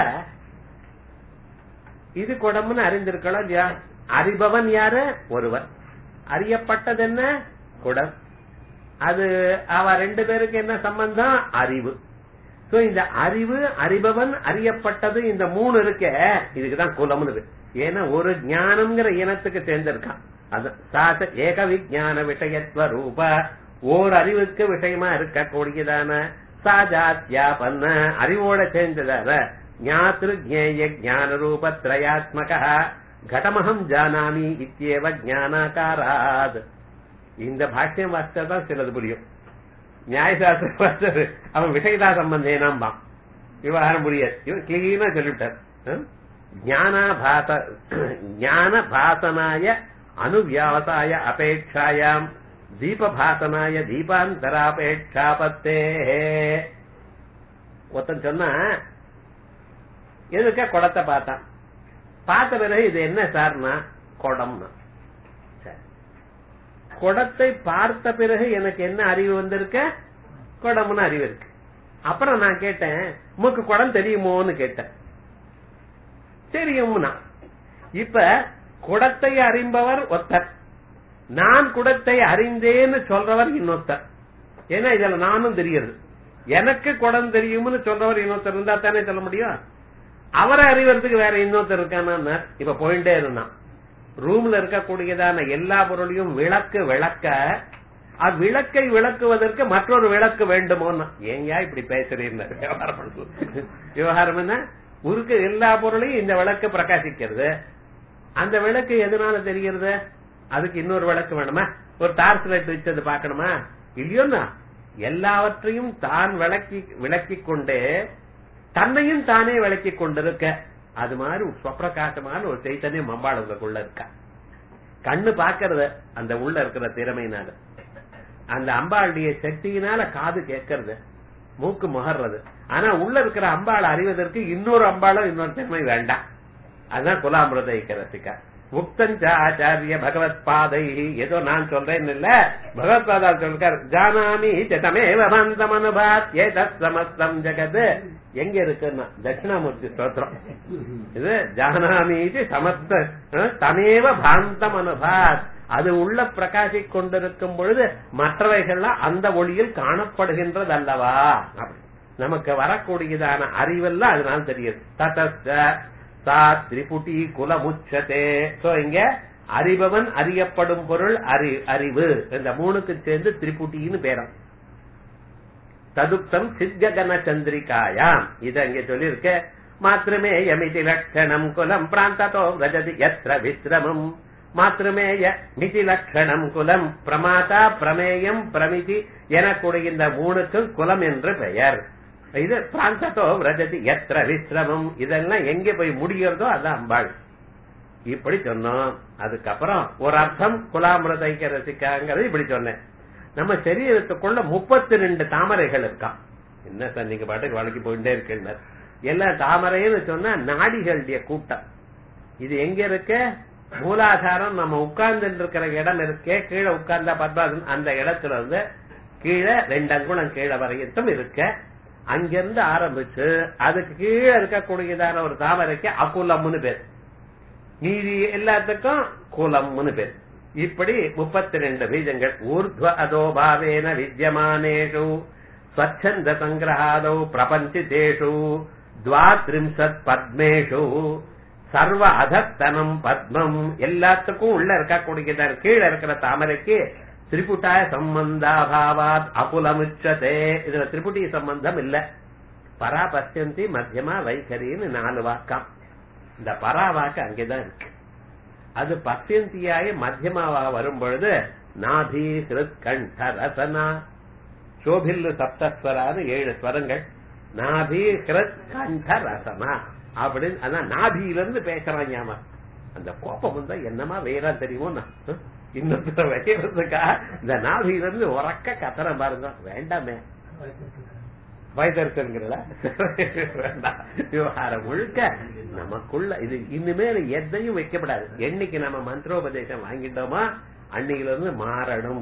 இது குடம்னு அறிந்திருக்கலாம் இல்லையா? அறிபவன் யாரு? ஒருவர். அறியப்பட்டது என்ன? குடம். அது அவ ரெண்டு பேருக்கு என்ன சம்பந்தம்? அறிவு. சோ இந்த அறிவு, அறிபவன், அறியப்பட்டது, இந்த மூணு இருக்க, இதுக்குதான் குலம்னு. ஏன்னா ஒரு ஞானம்ங்கிற இனத்துக்கு சேர்ந்திருக்கான். அது சாச ஏக விஜான விஷயஸ்வரூப. ஓர் அறிவுக்கு விஷயமா இருக்கக்கூடியதான சாஜாத்யாபன்ன அறிவோட சேர்ந்ததான ஞாத்ரு ஜேய ஜான ரூப திரயாத்மக. கடமகம் ஜானாமி இத்தியேவ ஞானாகாராத். இந்த பாஷ்யம் வாசிச்சாதான் சிலது புரியும். நியாயசாஸ்திரம் வாசிச்சது அவன் விஷயதா சம்பந்தேனாம்பான், விவகாரம் புரியாது. இவன் கிளீனா சொல்லிவிட்டார். ஞான பாசனாய அனுவியாவசாய அபேட்சாயாம் தீபபாசனாய தீபாந்தராபேட்சாபத்தே. ஒருத்தன் சொன்னா எதுக்க குடத்தை பார்த்தான். பார்த்த பிறகு இது என்ன சார்னா குடம்னா. குடத்தை பார்த்த பிறகு எனக்கு என்ன அறிவு வந்திருக்க? குடம்னு அறிவு இருக்கு. அப்புறம் நான் கேட்டேன், உமக்கு குடம் தெரியுமோன்னு கேட்டேன். தெரியும்னா. இப்ப குடத்தை அறிம்பவர் ஒருத்தர், நான் குடத்தை அறிந்தேன்னு சொல்றவர் இன்னொருத்தர். ஏன்னா இதுல நானும் தெரியுது. எனக்கு குடம் தெரியும்னு சொல்றவர் இன்னொருத்தர் இருந்தா தானே சொல்ல முடியும். அவரை அறிவறதுக்கு வேற இன்னொருத்தர் இருக்கானா? இப்ப போயிட்டே இருந்தான். ரூம்ல இருக்கக்கூடியதான எல்லா பொருளையும் விளக்க விளக்கை விளக்குவதற்கு மற்றொரு விளக்கு வேண்டுமோன்னா, ஏங்கயா இப்படி பேசுறீங்க? விவகாரம் என்ன? உருக்கு எல்லா பொருளையும் இந்த விளக்கு பிரகாசிக்கிறது. அந்த விளக்கு எதனால தெரிகிறது? அதுக்கு இன்னொரு விளக்கு வேணுமா? ஒரு டார்ச் லைட் வச்சது பாக்கணுமா? இல்லையோன்னா எல்லாவற்றையும் தான் விளக்கி கொண்டே தன்னையும் தானே விளக்கி கொண்டிருக்க. அது மாதிரி ஸ்வப்பிரகாசமான ஒரு சைத்தன்யம் அம்பாள் உங்களுக்குள்ள இருக்கா. கண்ணு பாக்குறது அந்த உள்ள இருக்கிற திறமையினால, அந்த அம்பாளுடைய சக்தியினால காது கேட்கறது, மூக்கு முகர்றது. ஆனா உள்ள இருக்கிற அம்பாள் அறிவதற்கு இன்னொரு அம்பாளும் இன்னொரு திறமை வேண்டாம். அதுதான் குலாமிருத ஐக்கியரசிகா. முக்தஞ்ச ஆச்சாரிய பகவத் பாதை. ஏதோ நான் சொல்றேன்னு இல்ல, பகவத் பாதா சொல்றார். ஜானாமி தமேவ பந்தம் அனுபாத் ஏதத் சமஸ்தம் ஜெகத். எங்க இருக்குன்னா தட்சிணாமூர்த்தி ஸ்தோத்திரம் இது. ஜானாமி சமஸ்த தமேவ பாந்தம் அனுபாத். அது உள்ள பிரகாசி கொண்டிருக்கும் பொழுது மற்றவைகள்லாம் அந்த ஒளியில் காணப்படுகின்றது அல்லவா? நமக்கு வரக்கூடியதான அறிவெல்லாம் அதனால தெரியுது. ததஸ்த சா திரிபுட்டி குலமுச்சதே. சோ இங்க அறிபவன், அறியப்படும் பொருள், அறிவு, இந்த மூணுக்கு சேர்ந்து திரிபுட்டின்னு பேரம். ததுப்தம் சித்ககன சந்திரிகாயாம். இத இங்க சொல்லிருக்க. மாத்திரமே யமிதி லட்சணம் குலம் பிராந்ததோ ரஜதி யத்ர விஸ்ரமம். மாத்திரமேய மிதி லட்சணம் குலம் பிரமாதா பிரமேயம் பிரமிதி எனக்கூடிய இந்த மூணுக்கும் குலம் என்று பெயர். இது பிராந்ததோ ரஜதி யத்ர விஸ்ரமம். இதெல்லாம் எங்க போய் முடிகிறதோ அதான் அம்பாள். இப்படி சொன்னோம். அதுக்கப்புறம் ஒரு அர்த்தம் குலாமிருத ஐக்கியரசிகாங்கிறது இப்படி சொன்னேன். நம்ம சரீரத்துக்குள்ள 32 தாமரைகள் இருக்கான். என்ன சார் நீங்க பாட்டுக்கு வழக்கி போயிட்டே இருக்கீங்க. எல்லா தாமரைன்னு சொன்னா நாடிகளுடைய கூட்டம். இது எங்க இருக்கு? மூலாதாரம் நம்ம உட்கார்ந்து இருக்கிற இடம் இருக்கே, கீழே உட்கார்ந்தா பத்மாசன், அந்த இடத்துல இருந்து கீழே 2 அங்குலம் கீழே வரைக்கும் இருக்க. அங்கிருந்து ஆரம்பிச்சு அதுக்கு கீழே இருக்கக்கூடியதான ஒரு தாமரைக்கு அகுலம்னு பேர், மீதி எல்லாத்துக்கும் குலம்னு பேர். இப்படி 32 பீஜங்கள். ஊர்த்வ அதோபாவேன வித்யமானேஷு ஸ்வச்சந்த சங்கிரஹாதௌ பிரபஞ்சிதேஷு 32 பத்மேஷு சர்வ அதத்தனம் பத்மம். எல்லாத்துக்கும் உள்ள இருக்கக்கூடியதான கீழே இருக்கிற தாமரைக்கு திரிபுட்டாய சம்பந்தாபாவாத் அகுலமுச்சதே. இதுல திரிபுட்டி சம்பந்தம் இல்ல. பரா பசியந்தி மத்தியமா வைகரின்னு 4 வாக்கம். இந்த பரா வாக்கு அங்கேதான் இருக்கு. அது பசியந்தியாய மத்தியமாவா வரும் பொழுது நாதி ஹிருத் கண்ட ரசனா சோபில்லு சப்தஸ்வரான்னு 7 ஸ்வரங்கள். நாதி ஹிருத் கண்ட ரசனா அப்படின்னு. அதான் நாபியிலிருந்து பேசுறாங்க. அந்த கோபம் வந்தா என்னமா வேற தெரியுமோ இன்னொரு வைக்கிறதுக்கா இந்த நாபியிலிருந்து உறக்க கத்தற பாருங்க. வேண்டாமே வயதறிச்சல்கிறல வேண்டாம். விவகாரம் முழுக்க நமக்குள்ள இது. இனிமேல் எதையும் வைக்கப்படாது. என்னைக்கு நம்ம மந்திரோபதேசம் வாங்கிட்டோமா அன்னையில இருந்து மாறணும்.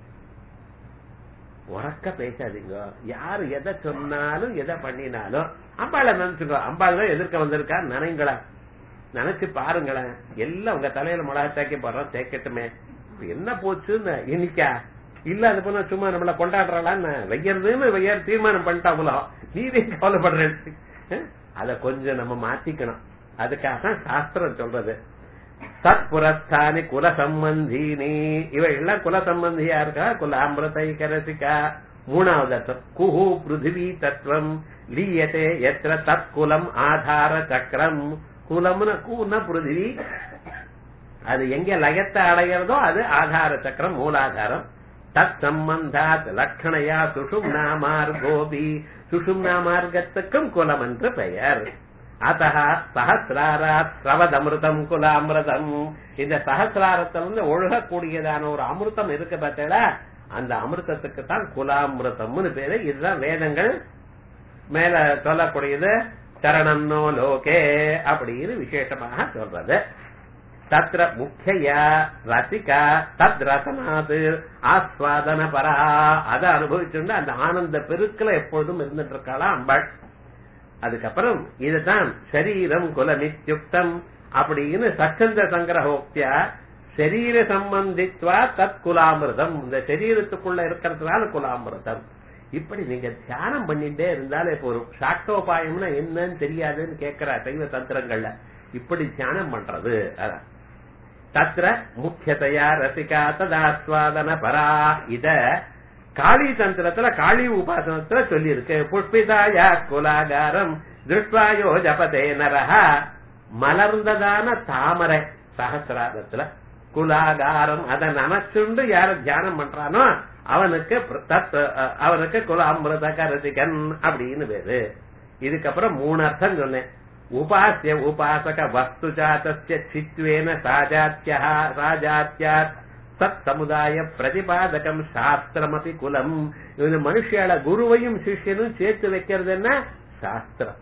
உறக்க பேசாதீங்க. யாரு எதை சொன்னாலும் எதை பண்ணினாலும் அம்பாளை நினைச்சுக்கோ. அம்பாள் தான் எதிர்க்க வந்திருக்கா நினைங்களா, நினைச்சு பாருங்களேன். எல்லாம் உங்க தலையில மிளகா தேக்க போறோம், தேக்கட்டுமே. என்ன போச்சுன்னு இன்னைக்கா இல்ல அது போல சும்மா நம்மள கொண்டாடுறாளான்னு வைக்கிறதுன்னு தீர்மானம் பண்ணிட்டாங்களோ. நீதே கவலைப்படுறேன். அத கொஞ்சம் நம்ம மாத்திக்கணும். அதுக்காக சாஸ்திரம் சொல்றது சத் புரஸ்தானி குல சம்பந்தினி. இவ எல்லாம் குல சம்பந்தியா இருக்கா. குலாமிருத ஐக்கியரசிகா. 3வது அர்த்தம் குஹு பிருத்திவி தத்துவம் லீயதே எத்திர தத் குலம் ஆதார சக்கரம். குலம்னு கூன்னா பிருத்திவி, அது எங்க லயத்தை அடைகிறதோ அது ஆதார சக்கரம், மூலாதாரம். தத் சம்பந்தாத் லட்சணையா சுஷும்னா மார்கோபி. சுஷும்னா மார்க்கத்துக்கும் குலம் என்று பெயர். அத்தஹ சஹசிராராத் ஸ்ரவதமிருதம் குலாமிருதம். இந்த சஹசிராரத்திலிருந்து ஒழுகக்கூடியதான ஒரு அமிர்தம் இருக்கு பார்த்தா, அந்த அமிர்தத்துக்கு தான் குலாமிருதம்னு பேரு. இதுதான் வேதங்கள் மேல சொல்லக்கூடியது. சரணன்னோ லோகே அப்படின்னு விசேஷமாக சொல்றது. தத்ர முக்கியா ரசிகா தத் ரசனாது ஆஸ்வாதன பரா. அதை அனுபவிச்சுண்டு அந்த ஆனந்த பெருக்கல எப்பொழுதும் இருந்துட்டு இருக்காளா அம்பாள். அதுக்கப்புறம் இதுதான் சரீரம் குல நித்யுக்தம் அப்படின்னு சச்சந்த சங்கிரஹோக்தியா சரீர சம்பந்தித்வா தத் குலாமிருதம். இந்த சரீரத்துக்குள்ள இருக்கிறதுனால குலாமிருதம். இப்படி நீங்க தியானம் பண்ணிட்டே இருந்தாலே போதும். சாக்தோபாயம்னா என்னன்னு தெரியாதுன்னு கேட்கிற சைவ தந்திரங்கள்ல இப்படி தியானம் பண்றது. அதான் தத்ர முக்கியதையா ரசிகா ததாஸ்வாதன பரா. இத காளி தந்திரத்துல காளி உபாசனத்துல சொல்லி இருக்கு. புஷ்பிதாயா குலாகாரம் திருஷ்வாயோ ஜபதே நரஹ. மலர்ந்ததான தாமரை சகசிராரத்துல குலாகாரம் அதை நமச்சுண்டு யார தியானம் பண்றானோ அவனுக்கு குல அமிர்த கரசிகன் அப்படின்னு பேரு. இதுக்கப்புறம் 3 அர்த்தம் சொன்னேன். உபாசிய உபாசக வஸ்து ஜாத்திய சித்வேன சாஜாத்தியா சத் சமுதாய பிரதிபாதகம் சாஸ்திரமபி குலம். இவங்க மனுஷியால குருவையும் சிஷ்யனும் சேர்த்து வைக்கிறது என்ன சாஸ்திரம்.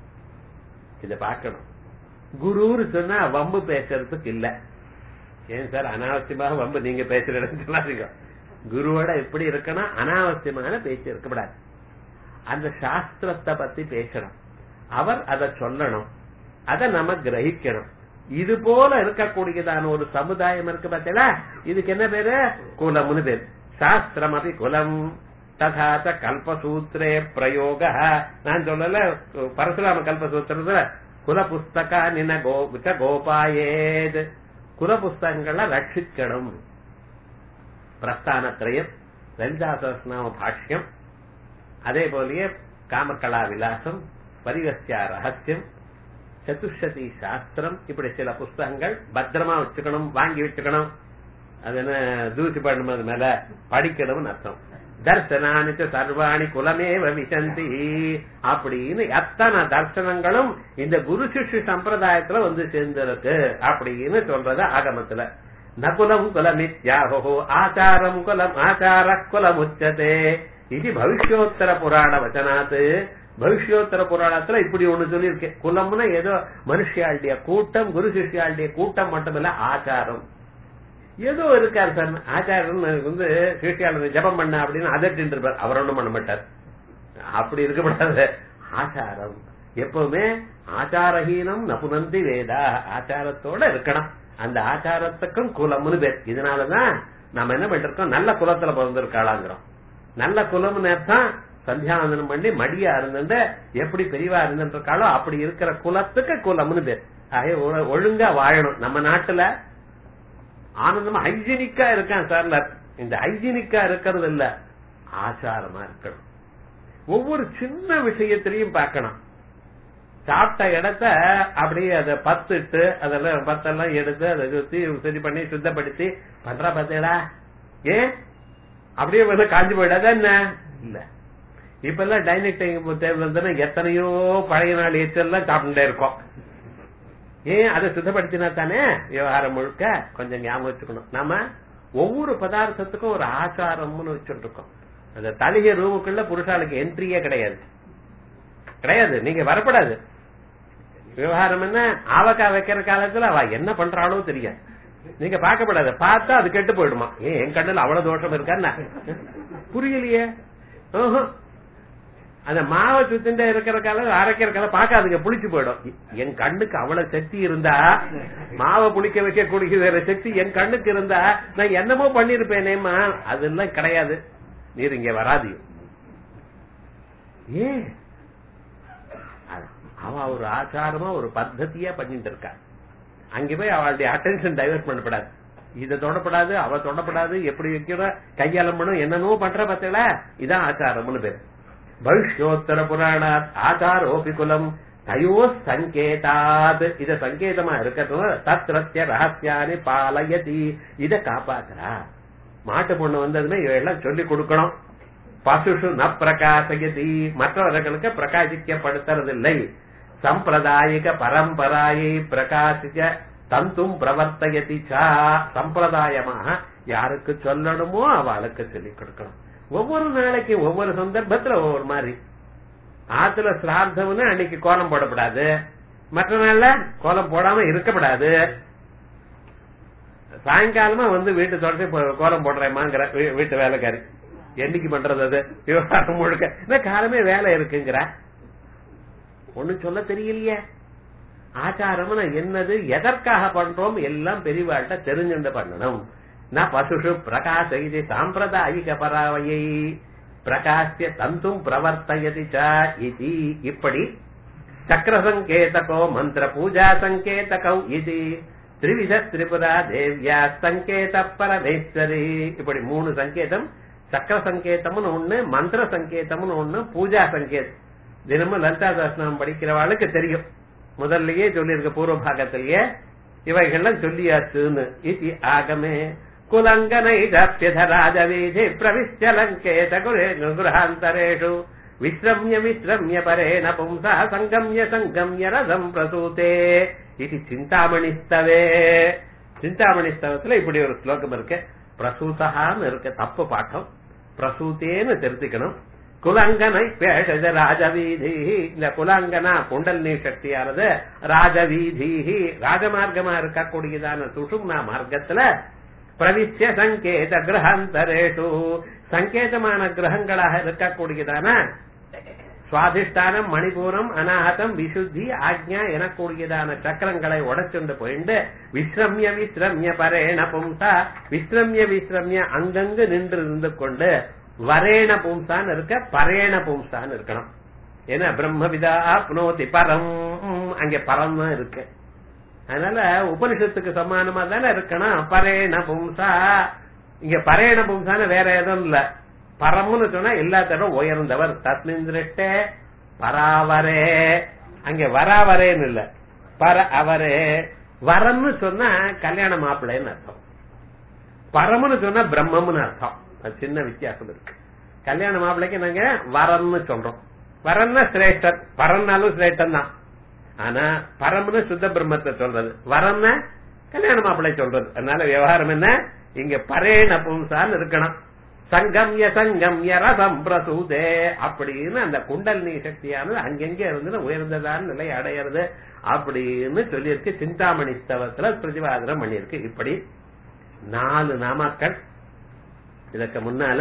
இத பார்க்கணும். குருன்னு சொன்னா வம்பு பேசுறதுக்கு இல்ல. ஏன் சார் அனாவசியமாக வம்பு நீங்க பேசுறதுன்னு சொல்லாதீங்க. குருவோட எப்படி இருக்கணும், அனாவசியமான பேச்சு இருக்கக்கூடாது. அந்த சாஸ்திரத்தை பத்தி பேசணும், அவர் அதை சொல்லணும், அதை நம்ம கிரகிக்கணும். இது போல இருக்கக்கூடியதான ஒரு சமுதாயம் இருக்கு பார்த்தீங்களா, இதுக்கு என்ன பேரு குலம்னு பேரு. சாஸ்திரம் அப்படி குலம் ததாச்ச கல்பசூத்திரே பிரயோக. நான் சொல்லல பரசுராம கல்பசூத்திரத்துல குல புஸ்தகா நின கோபாயேது. குல புஸ்தகங்களை ரட்சிக்கணும். பிரஸ்தானத்ரயம், லலிதா சஹஸ்ரநாம பாஷ்யம், அதே போலயே காமகலா விலாசம், பரிவஸ்யா ரகசியம், சதுஷதி சாஸ்திரம், இப்படி சில புஸ்தகங்கள் பத்திரமா வச்சுக்கணும், வாங்கி வச்சுக்கணும். அது என்ன தூசி பண்ணும், அது மேல படிக்கணும்னு அர்த்தம். தர்சனானிச்ச சர்வாணி குலமேவ விசந்தி அப்படின்னு எத்தனை தர்சனங்களும் இந்த குரு சிஷ்ய சம்பிரதாயத்துல வந்து சேர்ந்திருக்கு அப்படின்னு சொல்றது ஆகமத்துல. நகுலம் குலமித்யாஹோ ஆச்சாரம் குலம் ஆச்சார குலம் உச்சதே இது பவிஷ்யோத்தர புராண வச்சனாத்து. பவிஷ்யோத்தர புராணத்துல இப்படி ஒண்ணு சொல்லியிருக்கு. குலம்னா ஏதோ மனுஷியாளுடைய கூட்டம், குரு சிஷ்யாளுடைய கூட்டம் மட்டுமில்ல, ஆச்சாரம் ஏதோ இருக்காரு சார். ஆச்சாரம் வந்து சிஷ்யாளு ஜபம் பண்ண அப்படின்னு அதட்டின்னு இருப்பார், அவர் ஒண்ணும் பண்ண மாட்டார். அப்படி இருக்கக்கூடாது. ஆச்சாரம் எப்பவுமே ஆச்சாரஹீனம் நபுனந்தி வேதா, ஆச்சாரத்தோட இருக்கணும். அந்த ஆச்சாரத்துக்கும் குலம்னு பேர். இதனாலதான் நம்ம என்ன பண்ணிருக்கோம், நல்ல குலத்துல பிறந்திருக்காளாங்கிறோம். நல்ல குலம்னு அர்த்தம் சந்தியாவந்தனம் பண்ணி மடியா இருந்துட்டு எப்படி பெரியவா இருந்துட்டு இருக்காளோ அப்படி இருக்கிற குலத்துக்கு குலம்னு பேர். ஆக ஒழுங்கா வாழணும். நம்ம நாட்டுல ஆனந்தமா ஹைஜீனிக்கா இருக்கான் சார். இந்த ஹைஜீனிக்கா இருக்கிறது இல்ல, ஆச்சாரமா இருக்கணும். ஒவ்வொரு சின்ன விஷயத்திலையும் பார்க்கணும். சாப்பிட்ட இடத்த அப்படியே அதை பத்துட்டு அதெல்லாம் பத்தெல்லாம் எடுத்து அதை சுத்தி சரி பண்ணி சுத்தப்படுத்தி பண்றா பார்த்தீங்களா? ஏன் அப்படியே வந்து காஞ்சி போயிடாத என்ன இல்ல. இப்ப எல்லாம் டைனிங் டேபிள் வந்து எத்தனையோ பழைய நாள் எச்செல்லாம் சாப்பிட்டுட்டே இருக்கோம். ஏன் அதை சுத்தப்படுத்தினா தானே விவகாரம் முழுக்க. கொஞ்சம் ஞாபகம் வச்சுக்கணும். நாம ஒவ்வொரு பதார்த்தத்துக்கும் ஒரு ஆச்சாரம்னு வச்சுட்டு இருக்கோம். அந்த தலிகை ரூமுக்குள்ள புருஷாளுக்கு என்ட்ரியே கிடையாது. நீங்க வரப்படாது. விவகாரம் என்ன, ஆவக்கா வைக்கிற காலத்துல அவ என்ன பண்றாளோ தெரியாது. நீங்க பார்க்கப்படாது. பார்த்தா அது கெட்டு போயிடுமா. ஏன் என் கண்ணுல அவ்வளவு தோஷம் இருக்கான்னு புரியலையே. அந்த மாவை சுத்திண்டே இருக்கிற காலம் அரைக்கிற காலம் பார்க்காதுங்க, புளிச்சு போயிடும். என் கண்ணுக்கு அவ்வளவு சக்தி இருந்தா, மாவை புளிக்க வைக்க குடிக்கிற சக்தி என் கண்ணுக்கு இருந்தா நான் என்னமோ பண்ணிருப்பேனேமா. அதெல்லாம் கிடையாது. நீர் இங்க வராது. ஏன் அவ ஒரு ஆச்சாரமா ஒரு பத்ததியா பண்ணிட்டு இருக்கா. அங்க போய் அவளுடைய அட்டென்ஷன் டைவர்ட் பண்ணப்படாது. இதை தொடப்படாது, அவ தொடப்படாது. எப்படி வைக்கிற கையாளம்பணும் என்னமோ பண்ற பார்த்தீங்களா, இதான் ஆச்சாரம்னு பேரு. பவிஷ்யோத்தர புராணாத் ஆச்சாரோபி குலம் தயோ சங்கேதாத். இத சங்கேதமா இருக்கட்டும். தத்ரத்ய ரகசியானி பாலயதி, இத காப்பாத்துறா. மாட்டு பொண்ணு வந்ததுமே இவையெல்லாம் சொல்லி கொடுக்கணும். பசுஷு ந பிரகாசயதி, மற்றவர்களுக்கு பிரகாசிக்கப்படுத்துறதில்லை. சம்பிரதாயிக பரம்பராயை பிரகாசிக்க தந்தும் பிரவர்த்தயதி சா. சம்பிரதாயமாக யாருக்கு சொல்லணுமோ அவளுக்கு சொல்லிக் கொடுக்கணும். ஒவ்வொரு நாளைக்கு ஒவ்வொரு சந்தர்ப்பத்துல ஒவ்வொரு மாதிரி. ஆத்துல சிரார்த்தம்னு அன்னைக்கு கோலம் போடப்படாது, மற்ற நாள்ல கோலம் போடாம இருக்கப்படாது. சாயங்காலமா வந்து வீட்டு தொடர்ச்சி கோலம் போடுறேமாங்கிற வீட்டு வேலைக்காரி என்னைக்கு பண்றது? அது விவகாரம் முழுக்க காலமே வேலை இருக்குங்கிற ஒண்ணு சொல்ல தெரியலையே. ஆச்சாரம் என்னது, எதற்காக பண்றோம் எல்லாம் பெரியவாழ்கிட்ட தெரிஞ்சுண்டு பண்ணணும். நான் பசுஷு பிரகாச இது சாம்பிரதாயிக பராவையை. பிரகாசிய தந்தும் பிரவர்த்தயதி ச இதி. இப்படி சக்கர சங்கேதகோ மந்திர பூஜா சங்கேதகௌ இதி திரிவித திரிபுரா தேவ்யா சங்கேத பரமேஸ்வரி. இப்படி 3 சங்கேதம். சக்கர சங்கேதம்னு ஒண்ணு, மந்திர சங்கேதம்னு ஒண்ணு, பூஜா சங்கேதம். தினமும் லலிதா சாஸ்திரம் படிக்கிறவாளுக்கு தெரியும். முதல்லயே சொல்லியிருக்க பூர்வ பாகத்திலேயே இவைகள்லாம் சொல்லியாச்சுன்னு. இது ஆகமே குலங்கனைப்யத ராஜவீதி பிரவிஷ்ய லங்கேத குருஹாந்தரேஷு விஸ்ரம்ய விஸ்ரம்ய பரேண பும்சா சங்கம்ய சங்கம்ய ரதம் பிரசூதே. இது சிந்தாமணிஸ்தவே. சிந்தாமணிஸ்தவத்துல இப்படி ஒரு ஸ்லோகம் இருக்கு. பிரசூதான்னு இருக்கு, தப்பு பாட்டம். பிரசூத்தேன்னு தெரிஞ்சுக்கணும். குலங்கனை பேஷஜ ராஜவீதி. இந்த குலங்கனா குண்டலினி சக்தியானது ராஜவீதி ராஜமார்க்கமா இருக்கக்கூடியதான சுஷும்னா மார்க்கத்துல பிரவிஷ்ய சங்கேத கிரகாந்தரேஷு சங்கேதமான கிரகங்களாக இருக்கக்கூடியதான சுவாதிஷ்டானம், மணிபூரம், அநாகதம், விசுத்தி, ஆக்ஞா எனக்கூடியதான சக்கரங்களை உடைச்சுண்டு போயிட்டு விஸ்ரம்ய விஸ்ரம்ய பரேண பும்சா விஸ்ரம்ய விஸ்ரம்ய அங்கங்கு நின்று இருந்து கொண்டு வரேண பும்சான்னு இருக்க, பரேண பும்சான்னு இருக்கணும். ஏன்னா பிரம்மவிதா ஆப்னோதி பரம், அங்க பரம் தான் இருக்கு. அதனால உபனிஷத்துக்கு சமானமா தானே இருக்கணும். பரேண பும்சா, இங்க பரேண பும்சான்னு வேற எதுவும் இல்ல. பரம்னு சொன்னா எல்லாத்தோட உயர்ந்தவர். தஸ்மின் திருஷ்டே பராவரே, அங்க வராவரேன்னு இல்ல, பர அவரே. வரம்னு சொன்னா கல்யாண மாப்பிள்ளைன்னு அர்த்தம். பரம்னு சொன்னா பிரம்மம்னு அர்த்தம். சின்ன வித்தியாசம் இருக்கு. கல்யாண மாப்பிள்ளைக்கு நாங்க வரம்னு சொல்றோம். வரம்னா சிரேஷ்டன், பரம்னாலும் சிரேஷ்டன் தான். ஆனா பரம்னு சுத்த பிரம்மத்தை சொல்றது, வரம்னா கல்யாண மாப்பிள்ளை சொல்றது. அதனால விவகாரம் என்ன, இங்க பரேண பும்சான்னு இருக்கணும். சங்கம்ய சங்கம்ய ரசம் பிரசூதே அப்படின்னு அந்த குண்டலினி சக்தியானது அங்கெங்க இருந்து உயர்ந்ததான நிலை அடையிறது அப்படின்னு சொல்லியிருக்கு. சிந்தாமணி ஸ்தவத்துல பிரதிபாதனம் பண்ணிருக்கு. இப்படி 4 நாமாக்கள். இதற்கு முன்னால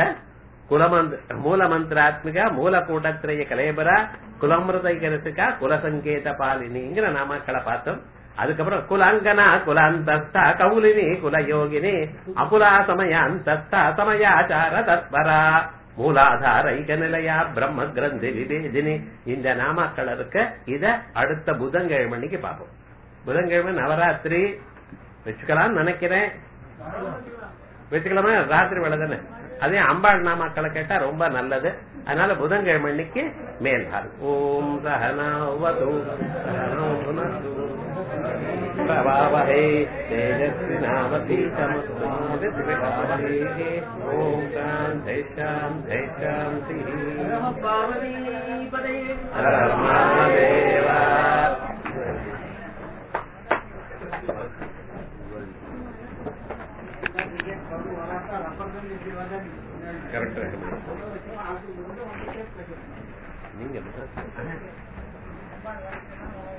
மூலமந்திராத்மிகா, மூலக்கூட்டத்திரைய கலேபரா, குலமிருதைகரசிகா, குலசங்கேத பாலினிங்கிற நாமாக்களை பார்த்தோம். அதுக்கப்புறம் குலாங்கனா, குலாந்தஸ்தா, கௌலினி, குலயோகினி, அகுலா சமயாந்தஸ்தா, சமயாச்சார தத்பரா, மூலாதார ஐக நிலையா, பிரம்ம கிரந்தி விவேதினி. இந்த நாமாக்கள் இருக்க. இத அடுத்த புதன்கிழமைக்கு பார்ப்போம். புதன்கிழமை நவராத்திரி வச்சுக்கலாம்னு நினைக்கிறேன். வச்சுக்கலாமா? ராத்திரி வேலை தானே. அதே அம்பாள் நாமாக்களை கேட்டா ரொம்ப நல்லது. அதனால புதன்கிழமை அன்னைக்கு மேல்பார். ஓம் சஹனாவது பிரபாவஹே தேஜஸ்வினாவதி தமஸ்து திவிகாவஹே. ஓம் சாந்தி சாந்தி சாந்தி. ஹர மகாதேவா. கரெக்ட். நீங்க